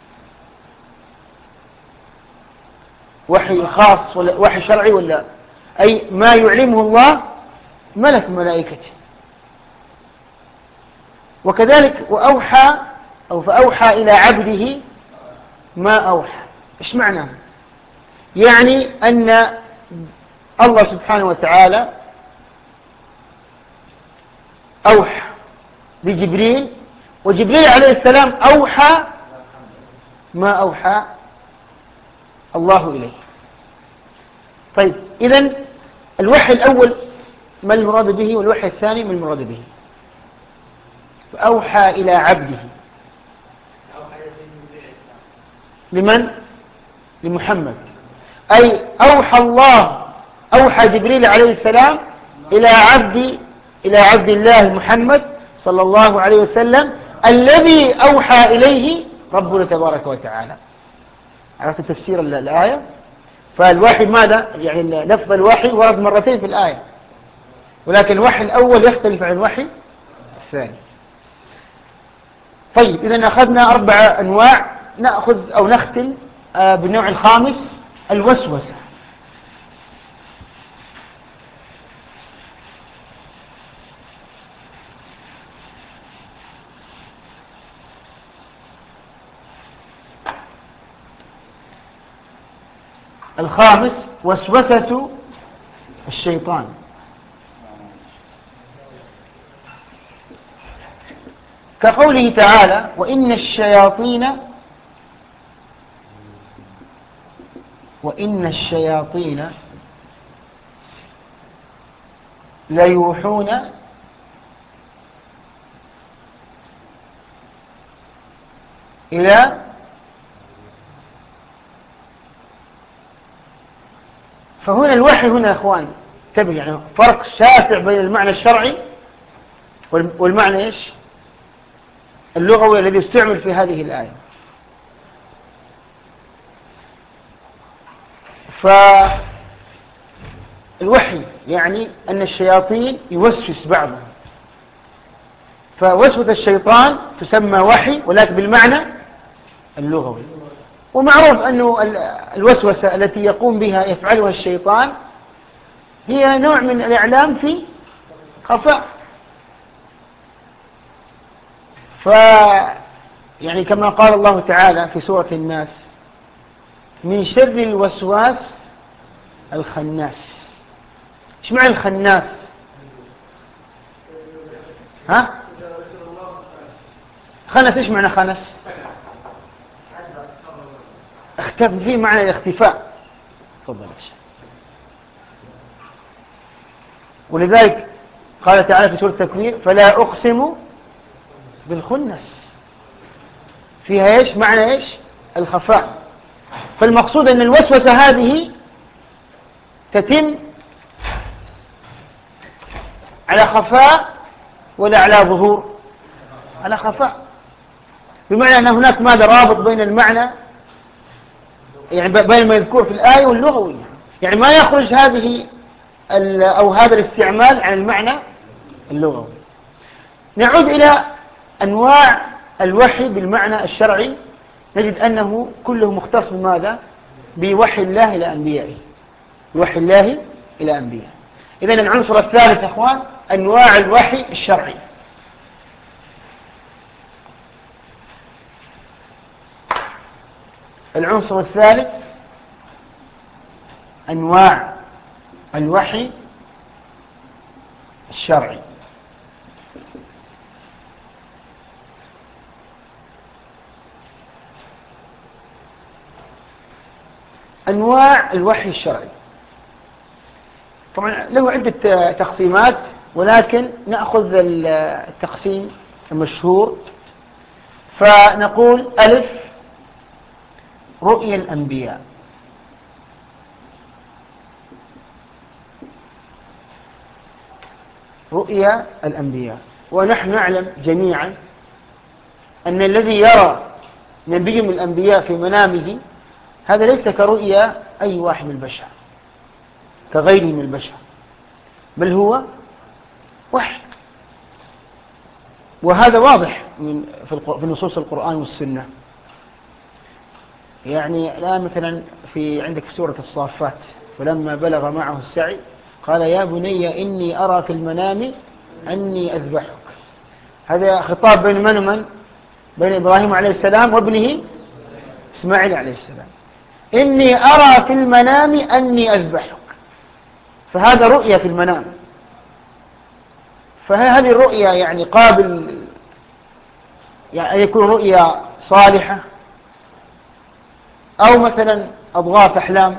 وحي خاص ولا وحي شرعي ولا أي ما يعلمه الله ملك ملائكته. وكذلك وأوحى أو فأوحى إلى عبده ما أوحى. إيش معناه؟ يعني أن الله سبحانه وتعالى أوحى بجبريل، وجبريل عليه السلام أوحى ما أوحى الله إليه. طيب إذن الوحي الأول ما المراد به، والوحي الثاني ما المراد به؟ فأوحى إلى عبده، لمن؟ لمحمد. أي أوحى الله، أوحى جبريل عليه السلام إلى عبد الله محمد صلى الله عليه وسلم الذي أوحى إليه ربنا تبارك وتعالى. عرفت تفسير الآية؟ فالوحي ماذا؟ يعني لفظ الوحي ورد مرتين في الآية، ولكن الوحي الأول يختلف عن الوحي الثاني. طيب إذا أخذنا 4 أنواع، نأخذ أو نختم بالنوع الخامس، الوسوسة. الخامس وسوسة الشيطان. كقوله تعالى: وإن الشياطين ليوحون إلى. فهنا الوحي هنا يا أخوان انتبه، يعني فرق شاسع بين المعنى الشرعي والمعنى إيش؟ اللغوي الذي استعمل في هذه الآية. فالوحي يعني أن الشياطين يوسوس بعضهم، فوسوسة الشيطان تسمى وحي ولكن بالمعنى اللغوي. ومعروف أنه الوسوسة التي يقوم بها يفعلها الشيطان هي نوع من الإعلام في خفاء. يعني كما قال الله تعالى في سورة الناس: من شر الوسواس الخناس. ايش معنى الخناس؟ ها؟ خنس، ايش معنى خنس؟ اختفى، فيه معنى الاختفاء. تفضل. ولذلك قال تعالى في سورة التكوير: فلا أقسم بالخنس. فيها ايش؟ معنى ايش؟ الخفاء. فالمقصود أن الوسوسة هذه تتم على خفاء ولا على ظهور؟ على خفاء، بمعنى أن هناك ماذا؟ رابط بين المعنى، يعني بين ما يذكر في الآية واللغوي، يعني ما يخرج هذه أو هذا الاستعمال عن المعنى اللغوي. نعود إلى أنواع الوحي بالمعنى الشرعي، نجد أنه كله مختص بماذا؟ بوحي الله إلى أنبيائه، بوحي الله إلى أنبيائه. إذن العنصر الثالث يا أخوان أنواع الوحي الشرعي. العنصر الثالث أنواع الوحي الشرعي. أنواع الوحي الشرعي طبعا له عدة تقسيمات، ولكن نأخذ التقسيم المشهور. فنقول: ألف، رؤيا الأنبياء. رؤيا الأنبياء، ونحن نعلم جميعا أن الذي يرى نبي من الأنبياء في منامه هذا ليس كرؤيا أي واحد من البشر، كغيره من البشر، بل هو وحي. وهذا واضح في نصوص القرآن والسنة. يعني الآن مثلا عندك في سورة الصافات: ولما بلغ معه السعي قال يا بني إني أرى في المنام أني أذبحك. هذا خطاب بين من ومن؟ بين إبراهيم عليه السلام وابنه إسماعيل عليه السلام. إني أرى في المنام أني أذبحك، فهذا رؤيا في المنام. فهذه الرؤيا يعني قابل يعني يكون رؤيا صالحة أو مثلا أضغاث أحلام.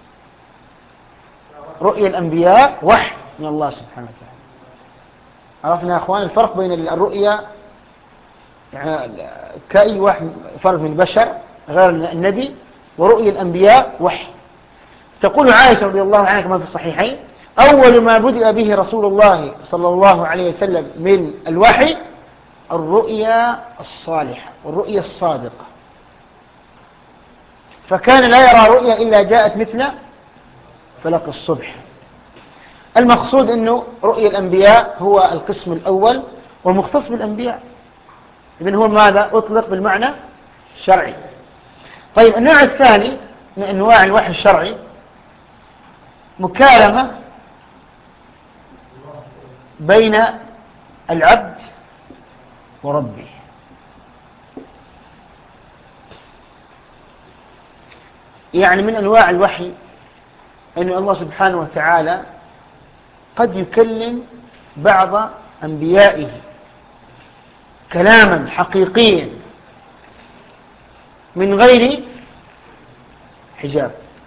رؤيا الأنبياء وحي من الله سبحانه وتعالى. عرفنا يا أخوان الفرق بين الرؤيا، يعني كأي واحد فرد من البشر غير النبي، ورؤيا الأنبياء وحي. تقول عائشة رضي الله عنها كما في الصحيحين: أول ما بدأ به رسول الله صلى الله عليه وسلم من الوحي الرؤيا الصالحة والرؤيا الصادقة، فكان لا يرى رؤيا إلا جاءت مثل فلق الصبح. المقصود أنه رؤيا الأنبياء هو القسم الأول ومختص بالأنبياء، إذن هو ماذا؟ أطلق بالمعنى الشرعي. طيب النوع الثاني من أنواع الوحي الشرعي مكالمة بين العبد وربه. يعني من أنواع الوحي أن الله سبحانه وتعالى قد يكلم بعض أنبيائه كلاما حقيقيا من غير حجاب.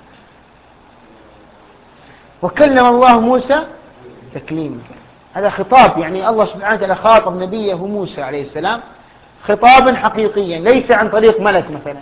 وكلم الله موسى تكليما، هذا خطاب، يعني الله سبحانه وتعالى خاطب نبيه موسى عليه السلام خطابا حقيقيا ليس عن طريق ملك مثلا.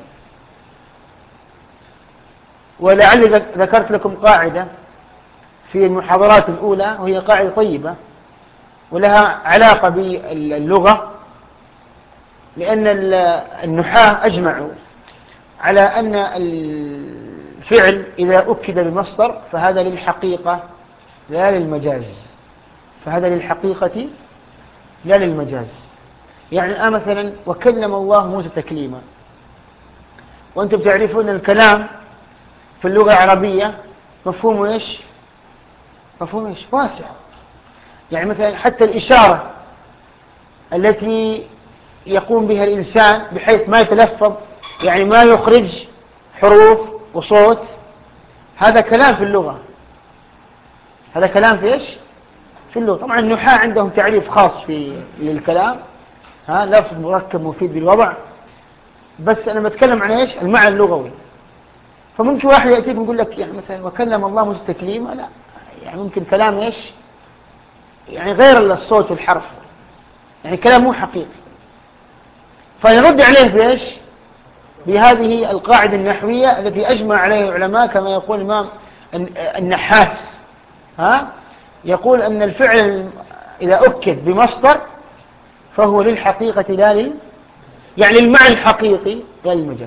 ولعلي ذكرت لكم قاعدة في المحاضرات الأولى، وهي قاعدة طيبة ولها علاقة باللغة، لأن النحاة أجمعوا على أن الفعل إذا أكد بمصدر فهذا للحقيقة لا للمجاز، فهذا للحقيقة لا للمجاز. يعني مثلا وكلم الله موسى تكليما، وأنتم تعرفون الكلام في اللغة العربية مفهوم إيش؟ مفهوم إيش؟ واسع. يعني مثلا حتى الإشارة التي يقوم بها الإنسان بحيث ما يتلفظ، يعني ما يخرج حروف وصوت، هذا كلام في اللغة، هذا كلام في إيش؟ في اللغة. طبعا النحاة عندهم تعريف خاص للكلام، لفظ مركب مفيد بالوضع، بس أنا بتكلم عن إيش؟ المعنى اللغوي. فممكن واحد يأتيك ويقول لك يعني مثلا وكلم الله موسى تكليما، لا، يعني ممكن كلام إيش؟ يعني غير الصوت والحرف، يعني كلام مو حقيقي. فيرد عليه بإيش؟ بهذه القاعدة النحوية التي أجمع عليها العلماء، كما يقول الإمام النحاس، يقول أن الفعل إذا أكد بمصدر فهو للحقيقة لا يعني المعنى الحقيقي لا للمجاز.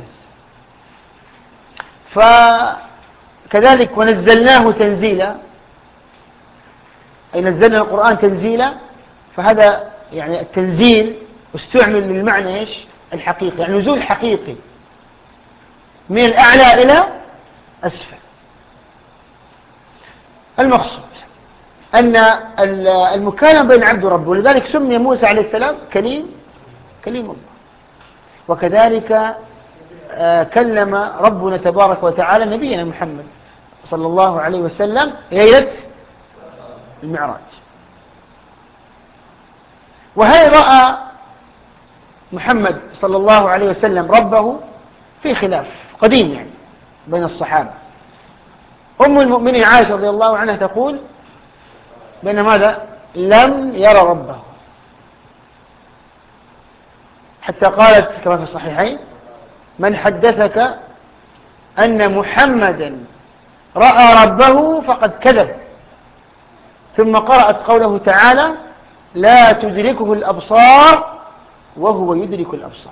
فكذلك ونزلناه تنزيلا، أي نزلنا القرآن تنزيلا، فهذا يعني التنزيل استعمل للمعنى إيش؟ الحقيقي، يعني نزول حقيقي من الأعلى إلى أسفل. المقصود أن المكالمة بين عبد وربه، ولذلك سمي موسى عليه السلام كليم الله. وكذلك كلم ربنا تبارك وتعالى نبينا محمد صلى الله عليه وسلم ليلة المعراج. وهل رأى محمد صلى الله عليه وسلم ربه؟ في خلاف قديم يعني بين الصحابة. أم المؤمنين عائشة رضي الله عنها تقول بأن ماذا؟ لم يرى ربه، حتى قالت كما في الصحيحين: من حدثك أن محمدا رأى ربه فقد كذب. ثم قرأت قوله تعالى: لا تدركه الأبصار وهو يدرك الأبصار.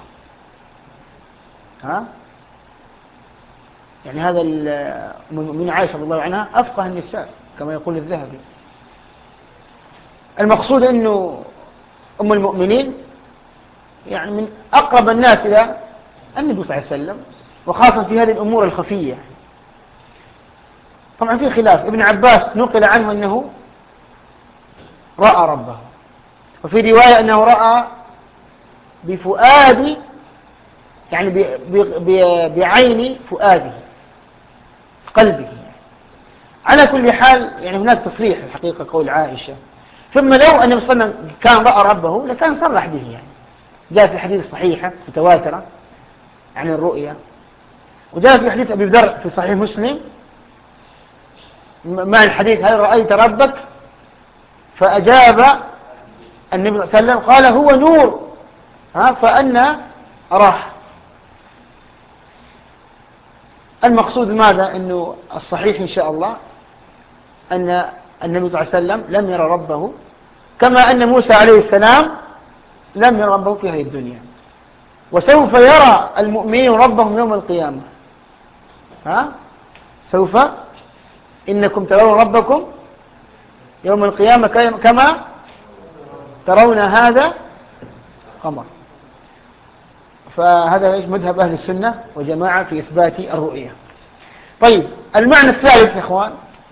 يعني هذا من عائشة رضي الله عنها أفقه النساء كما يقول الذهبي. المقصود أنه أم المؤمنين يعني من أقرب الناس إلى النبي صلى الله عليه وسلم، وخاصة في هذه الأمور الخفية. طبعا في خلاف، ابن عباس نقل عنه أنه رأى ربه، وفي رواية أنه رأى بفؤاد، يعني بعين فؤاده، قلبه. على كل حال يعني هناك تصريح الحقيقة قول عائشة. ثم لو أن النبي صلى الله عليه وسلم كان رأى ربه لكان صرح به، يعني جاء في الحديث الصحيحة متواترة عن الرؤيا. وجاء في حديث أبي ذر في صحيح مسلم مع الحديث: هل رأيت ربك؟ فأجاب النبي صلى الله عليه وسلم قال: هو نور، فأنا أراه. المقصود ماذا؟ أنه الصحيح إن شاء الله أن النبي صلى الله عليه وسلم لم يرى ربه، كما أن موسى عليه السلام لم يرى ربه في هذه الدنيا، وسوف يرى المؤمنين ربهم يوم القيامة. سوف إنكم ترون ربكم يوم القيامة كما ترون هذا قمر. فهذا مذهب أهل السنة وجماعة في إثبات الرؤية. طيب، المعنى الثالث يا إخوان: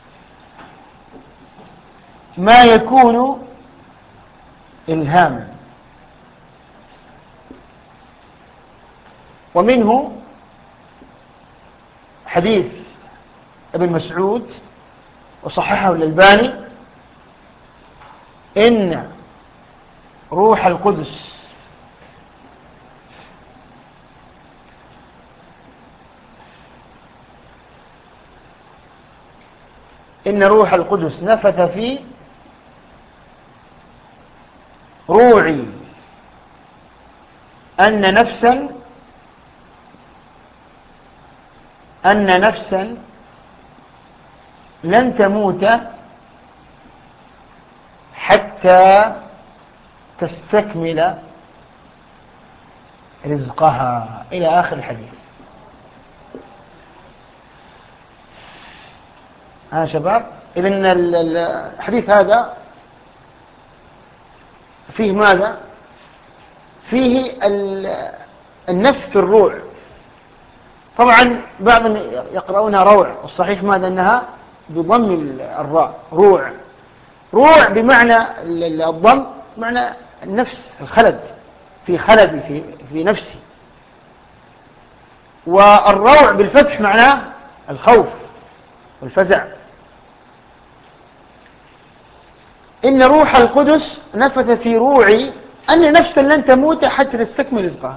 ما يكون إلهاما. ومنه حديث ابن مسعود وصححه الألباني: إن روح القدس نفث في روعي أن نفسا لن تموت حتى تستكمل رزقها، إلى آخر الحديث. شباب، إذن الحديث هذا فيه ماذا؟ فيه النفس في الروع. طبعا بعضهم يقرؤونها روع، والصحيح ماذا؟ أنها بضم الراء، روع بمعنى الضم، معنى النفس، الخلد، في خلدي في نفسي. والروع بالفتح معناه الخوف والفزع. إن روح القدس نفث في روعي أن نفسا لن تموت حتى تستكمل رزقها.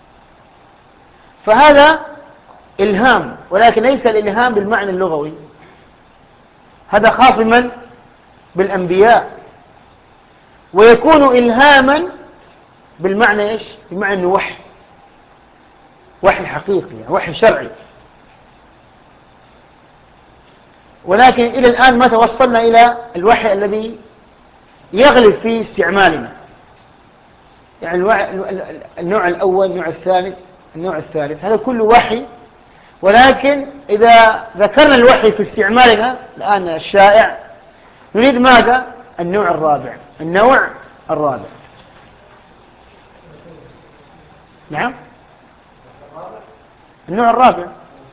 فهذا إلهام، ولكن ليس الإلهام بالمعنى اللغوي، هذا خاص من؟ بالأنبياء. ويكون إلهاما بالمعنى إيش؟ بمعنى أنه وحي حقيقي، وحي شرعي. ولكن إلى الآن ما توصلنا إلى الوحي الذي يغلب في استعمالنا، يعني النوع الأول، النوع الثالث، النوع الثالث، هذا كله وحي. ولكن إذا ذكرنا الوحي في استعمالنا الآن الشائع، نريد ماذا؟ النوع الرابع. نعم، النوع الرابع.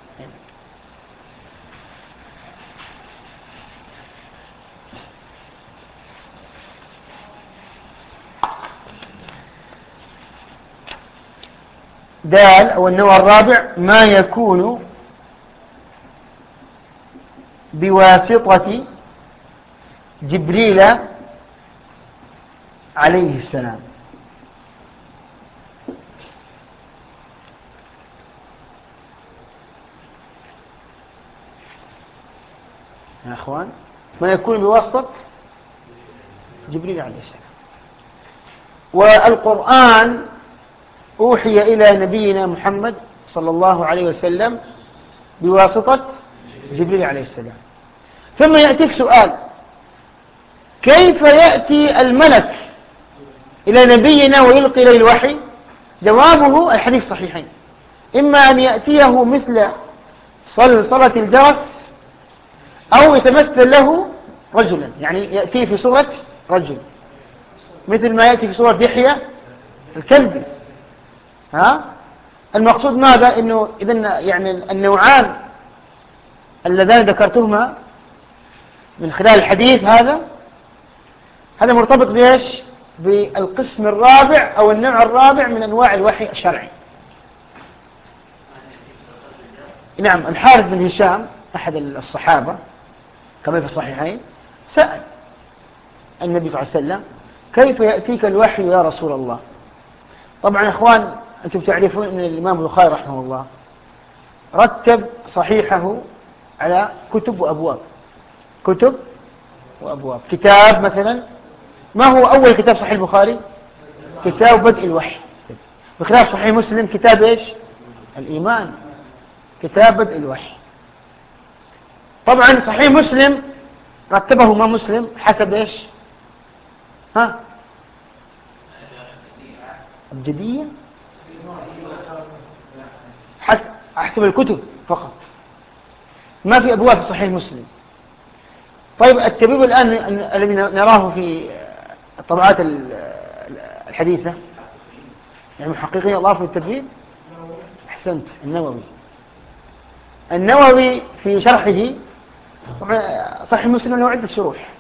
دال، أو النوع الرابع: ما يكون بواسطة جبريل عليه السلام. يا أخوان، ما يكون بواسطة جبريل عليه السلام. والقرآن أوحي إلى نبينا محمد صلى الله عليه وسلم بواسطة جبريل عليه السلام. ثم يأتيك سؤال: كيف يأتي الملك إلى نبينا ويلقي إليه الوحي؟ جوابه الحديث الصحيحين: إما أن يأتيه مثل صلصلة الجرس، أو يتمثل له رجلا، يعني يأتيه في صورة رجل، مثل ما يأتي في صورة يحيى الكلبي. المقصود ماذا؟ إنه إذن يعني النوعان اللذان ذكرتهما من خلال الحديث هذا مرتبط بإيش؟ بالقسم الرابع أو النوع الرابع من أنواع الوحي الشرعي. نعم، الحارث بن هشام أحد الصحابة كما في الصحيحين سأل النبي صلى الله عليه وسلم: كيف يأتيك الوحي يا رسول الله؟ طبعا يا إخوان، أنتم تعرفون أن الإمام البخاري رحمه الله رتب صحيحه على كتب وأبواب. كتب وأبواب. كتاب مثلا، ما هو أول كتاب صحيح البخاري؟ كتاب بدء الوحي. بخلاف صحيح مسلم كتاب إيش؟ الإيمان. كتاب بدء الوحي. طبعا صحيح مسلم رتبه ما مسلم حسب إيش؟ ها؟ أبجدية؟ حسب الكتب فقط، ما في أبواب في صحيح مسلم. طيب التبويب الآن الذي نراه في الطبعات الحديثة، يعني محققين أضافوا التبويب. أحسنت. النووي في شرحه، صحيح مسلم له عدة شروح،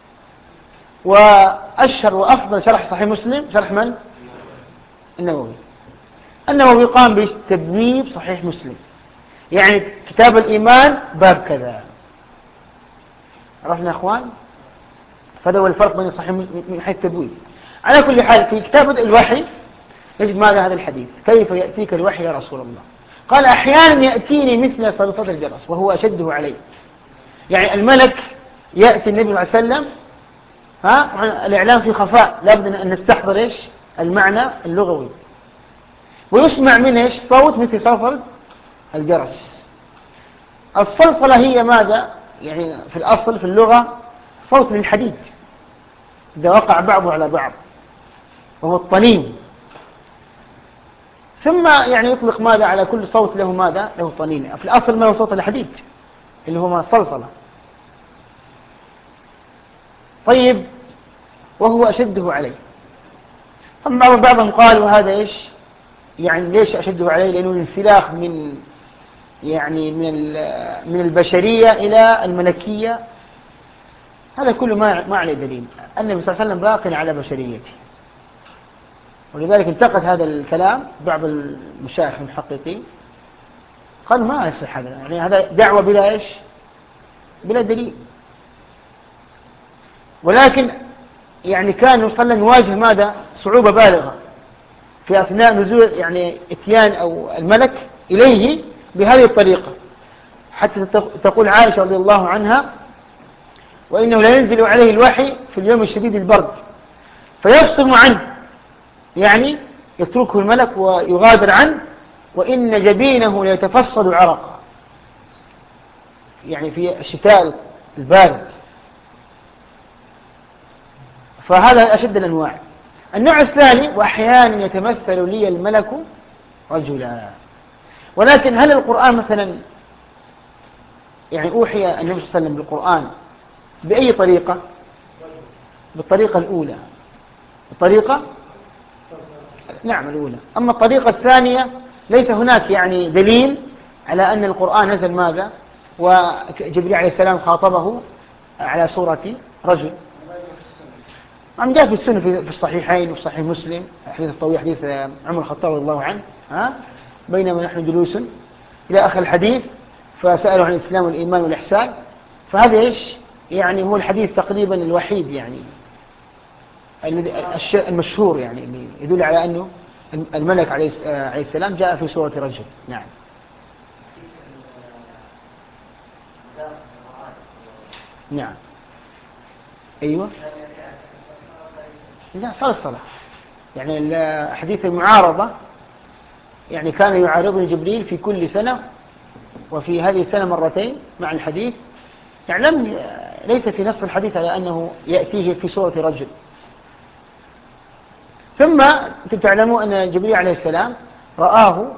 وأشهر وأفضل شرح صحيح مسلم شرح من؟ النووي قام بتبويب صحيح مسلم، يعني كتاب الإيمان باب كذا. عرفنا يا أخوان؟ فهذا هو الفرق بين صحيح من حيث التبويب. على كل حال في كتاب بدء الوحي نجد ماذا هذا الحديث: كيف يأتيك الوحي يا رسول الله؟ قال: أحيانا يأتيني مثل صلصة الجرس وهو أشده علي. يعني الملك يأتي النبي صلى الله عليه وسلم، الإعلام في خفاء، لابد أن نستحضر إيش المعنى اللغوي، ويسمع منه إيش صوت مثل صلصة الجرس. الصلصلة هي ماذا؟ يعني في الأصل في اللغة صوت للحديد إذا وقع بعضه على بعض، وهو الطنين. ثم يعني يطلق ماذا على كل صوت له ماذا؟ له طنين. في الأصل ما هو صوت الحديد اللي هو الصلصلة. طيب، وهو أشده عليه. أما بعضهم قالوا هذا إيش؟ يعني ليش أشده عليه؟ لأنه انسلاخ من يعني من البشرية إلى الملكية. هذا كله ما عليه دليل. النبي صلى الله عليه وسلم باق على بشريته، ولذلك انتقد هذا الكلام بعض المشايخ المحققين، قالوا ما يصح هذا، يعني هذا دعوة بلا إيش؟ بلا دليل. ولكن يعني كان صلى الله عليه وسلم يواجه ماذا؟ صعوبة بالغة في أثناء نزول يعني اتيان أو الملك إليه بهذه الطريقة، حتى تقول عائشة رضي الله عنها: وإنه لا ينزل عليه الوحي في اليوم الشديد البرد فيفصم عنه، يعني يتركه الملك ويغادر عنه، وإن جبينه ليتفصل عرقا، يعني في الشتاء البارد. فهذا أشد الأنواع. النوع الثاني: وأحيانا يتمثل لي الملك رجلا. ولكن هل القرآن مثلا يعني أوحي النبي صلى الله عليه وسلم بالقرآن بأي طريقة؟ بالطريقة الأولى. الطريقة نعم الأولى. أما الطريقة الثانية ليس هناك يعني دليل على أن القرآن نزل ماذا وجبريل عليه السلام خاطبه على صورة رجل. عم جاء في السنة في الصحيحين وفي صحيح مسلم حديث الطويل، حديث عمر الخطاب رضي الله عنه، بينما نحن جلوس إلى آخر الحديث فسألوا عن الإسلام والإيمان والإحسان. فهذا إيش يعني هو الحديث تقريبا الوحيد يعني المشهور يعني اللي يدل على أنه الملك عليه السلام جاء في صورة رجل. نعم. نعم. أيوة. لا صلصلة، يعني حديث المعارضة، يعني كان يعارضني جبريل في كل سنة، وفي هذه السنة مرتين مع الحديث. يعني ليس في نص الحديث على أنه يأتيه في صورة رجل. ثم تعلموا أن جبريل عليه السلام رآه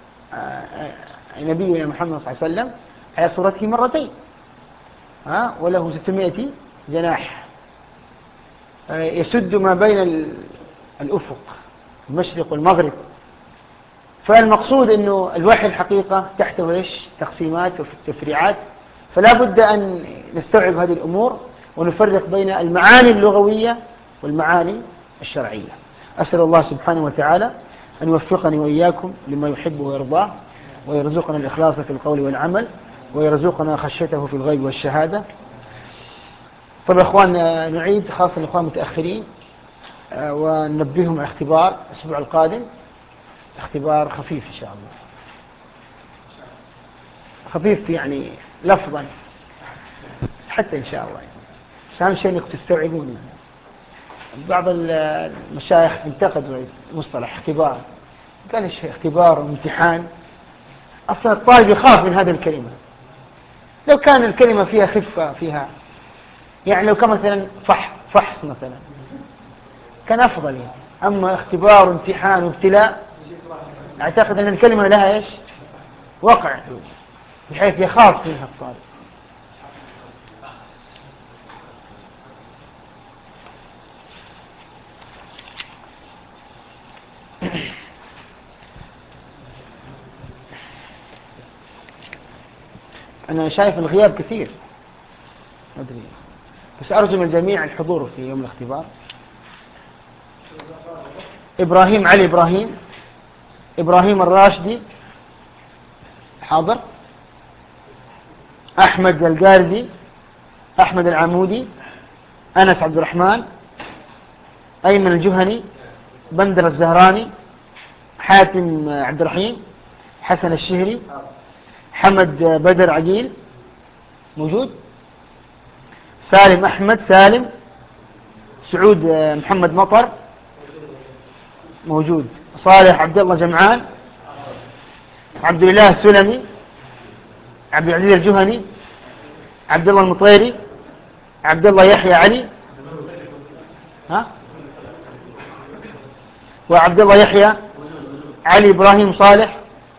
نبينا محمد صلى الله عليه وسلم على صورته مرتين، وله 600 جناح يسد ما بين الأفق المشرق والمغرب. فالمقصود أنه الوحي الحقيقة تحته إيش تقسيمات وتفريعات، فلا بد أن نستوعب هذه الأمور ونفرق بين المعاني اللغوية والمعاني الشرعية. أسأل الله سبحانه وتعالى أن يوفقني وإياكم لما يحب ويرضاه، ويرزقنا الإخلاص في القول والعمل، ويرزقنا خشيته في الغيب والشهادة. طب يا أخوان نعيد خاصة الأخوان متأخرين وننبههم على اختبار الأسبوع القادم، اختبار خفيف إن شاء الله. خفيف يعني لفظا حتى إن شاء الله يعني. بس أهم شيء أنكم تستوعبون يعني. بعض المشايخ انتقدوا مصطلح اختبار، قال ايش اختبار وامتحان؟ أصلا الطالب يخاف من هذه الكلمة. لو كان الكلمة فيها خفة، فيها يعني لو كان مثلا فحص مثلا كان أفضل يعني. أما اختبار وامتحان وابتلاء، أعتقد أن الكلمة لها إيش وقع، بحيث يخاف منها الطالب. أنا شايف الغياب كثير، ما أدري، بس أرجو من الجميع الحضور في يوم الاختبار. إبراهيم علي إبراهيم، إبراهيم الراشدي حاضر، أحمد القارزي، أحمد العمودي، أنس عبد الرحمن، أيمن الجهني، بندر الزهراني، حاتم عبد الرحيم، حسن الشهري، حمد بدر عقيل موجود، سالم أحمد سالم، سعود محمد مطر موجود، صالح عبد الله جمعان، عبد الله السلمي، عبد العزيز الجهني، عبد الله المطيري، عبد الله يحيى علي، ها، وعبد الله يحيى، علي إبراهيم صالح،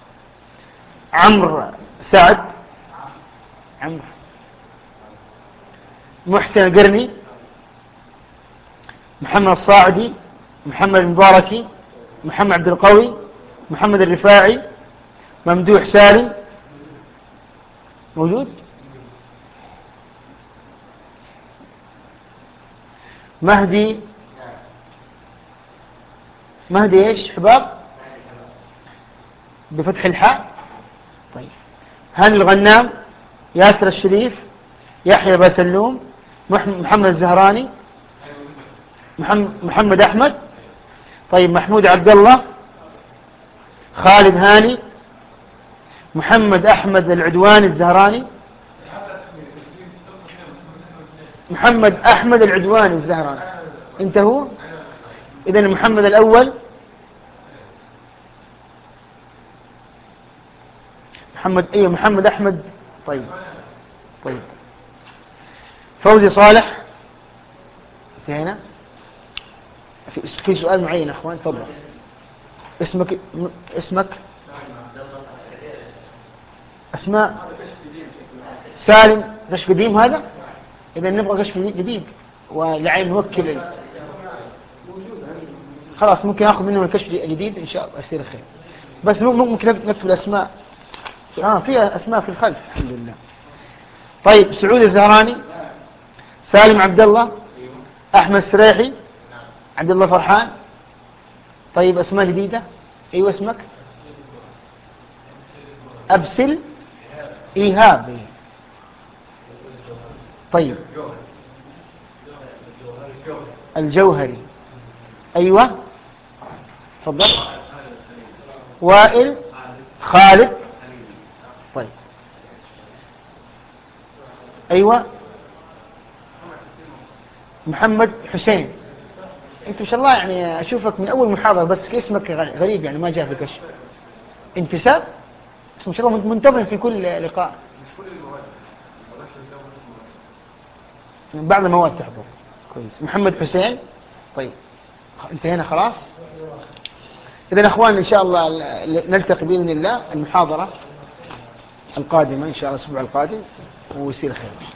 عمرو سعد، عمرو، محسن القرني، محمد الصاعدي، محمد المباركي، محمد عبد القوي، محمد الرفاعي، ممدوح سالم موجود، مهدي ايش حباب بفتح الحاء. طيب، هاني الغنام، ياسر الشريف، يحيى باسلوم، محمد الزهراني، محمد أحمد، طيب محمود عبد الله، خالد هاني، محمد أحمد العدواني الزهراني، محمد أحمد العدواني الزهراني انتهوا. إذن محمد الأول، محمد أحمد. طيب فوزي صالح انتهينا. في سؤال معين أخوان، تفضل. اسمك أسماء سالم، كشف قديم هذا. إذا نبغى كشف جديد ولعين نوكل خلاص، ممكن أخذ منه الكشف الجديد إن شاء الله يصير خير. بس ممكن نكتب الأسماء، فيها أسماء في الخلف الحمد لله. طيب، سعود الزهراني، سالم عبد الله، أحمد سريحي، عبد الله فرحان. طيب، أسماء جديدة. أيوة، اسمك أبسل إيهاب. طيب، الجوهري. أيوة، تفضل. وائل خالد. طيب، أيوة، محمد حسين. أنت ما شاء الله يعني أشوفك من أول محاضرة، بس اسمك غريب يعني ما جاء في كشف. انتساب، بس ما شاء الله منتظم في كل لقاء، من بعض المواد تحضر كويس. محمد حسين. طيب، انتهينا خلاص. إذن أخوان إن شاء الله نلتقي بإذن الله المحاضرة القادمة إن شاء الله الأسبوع القادم، ويصير خير.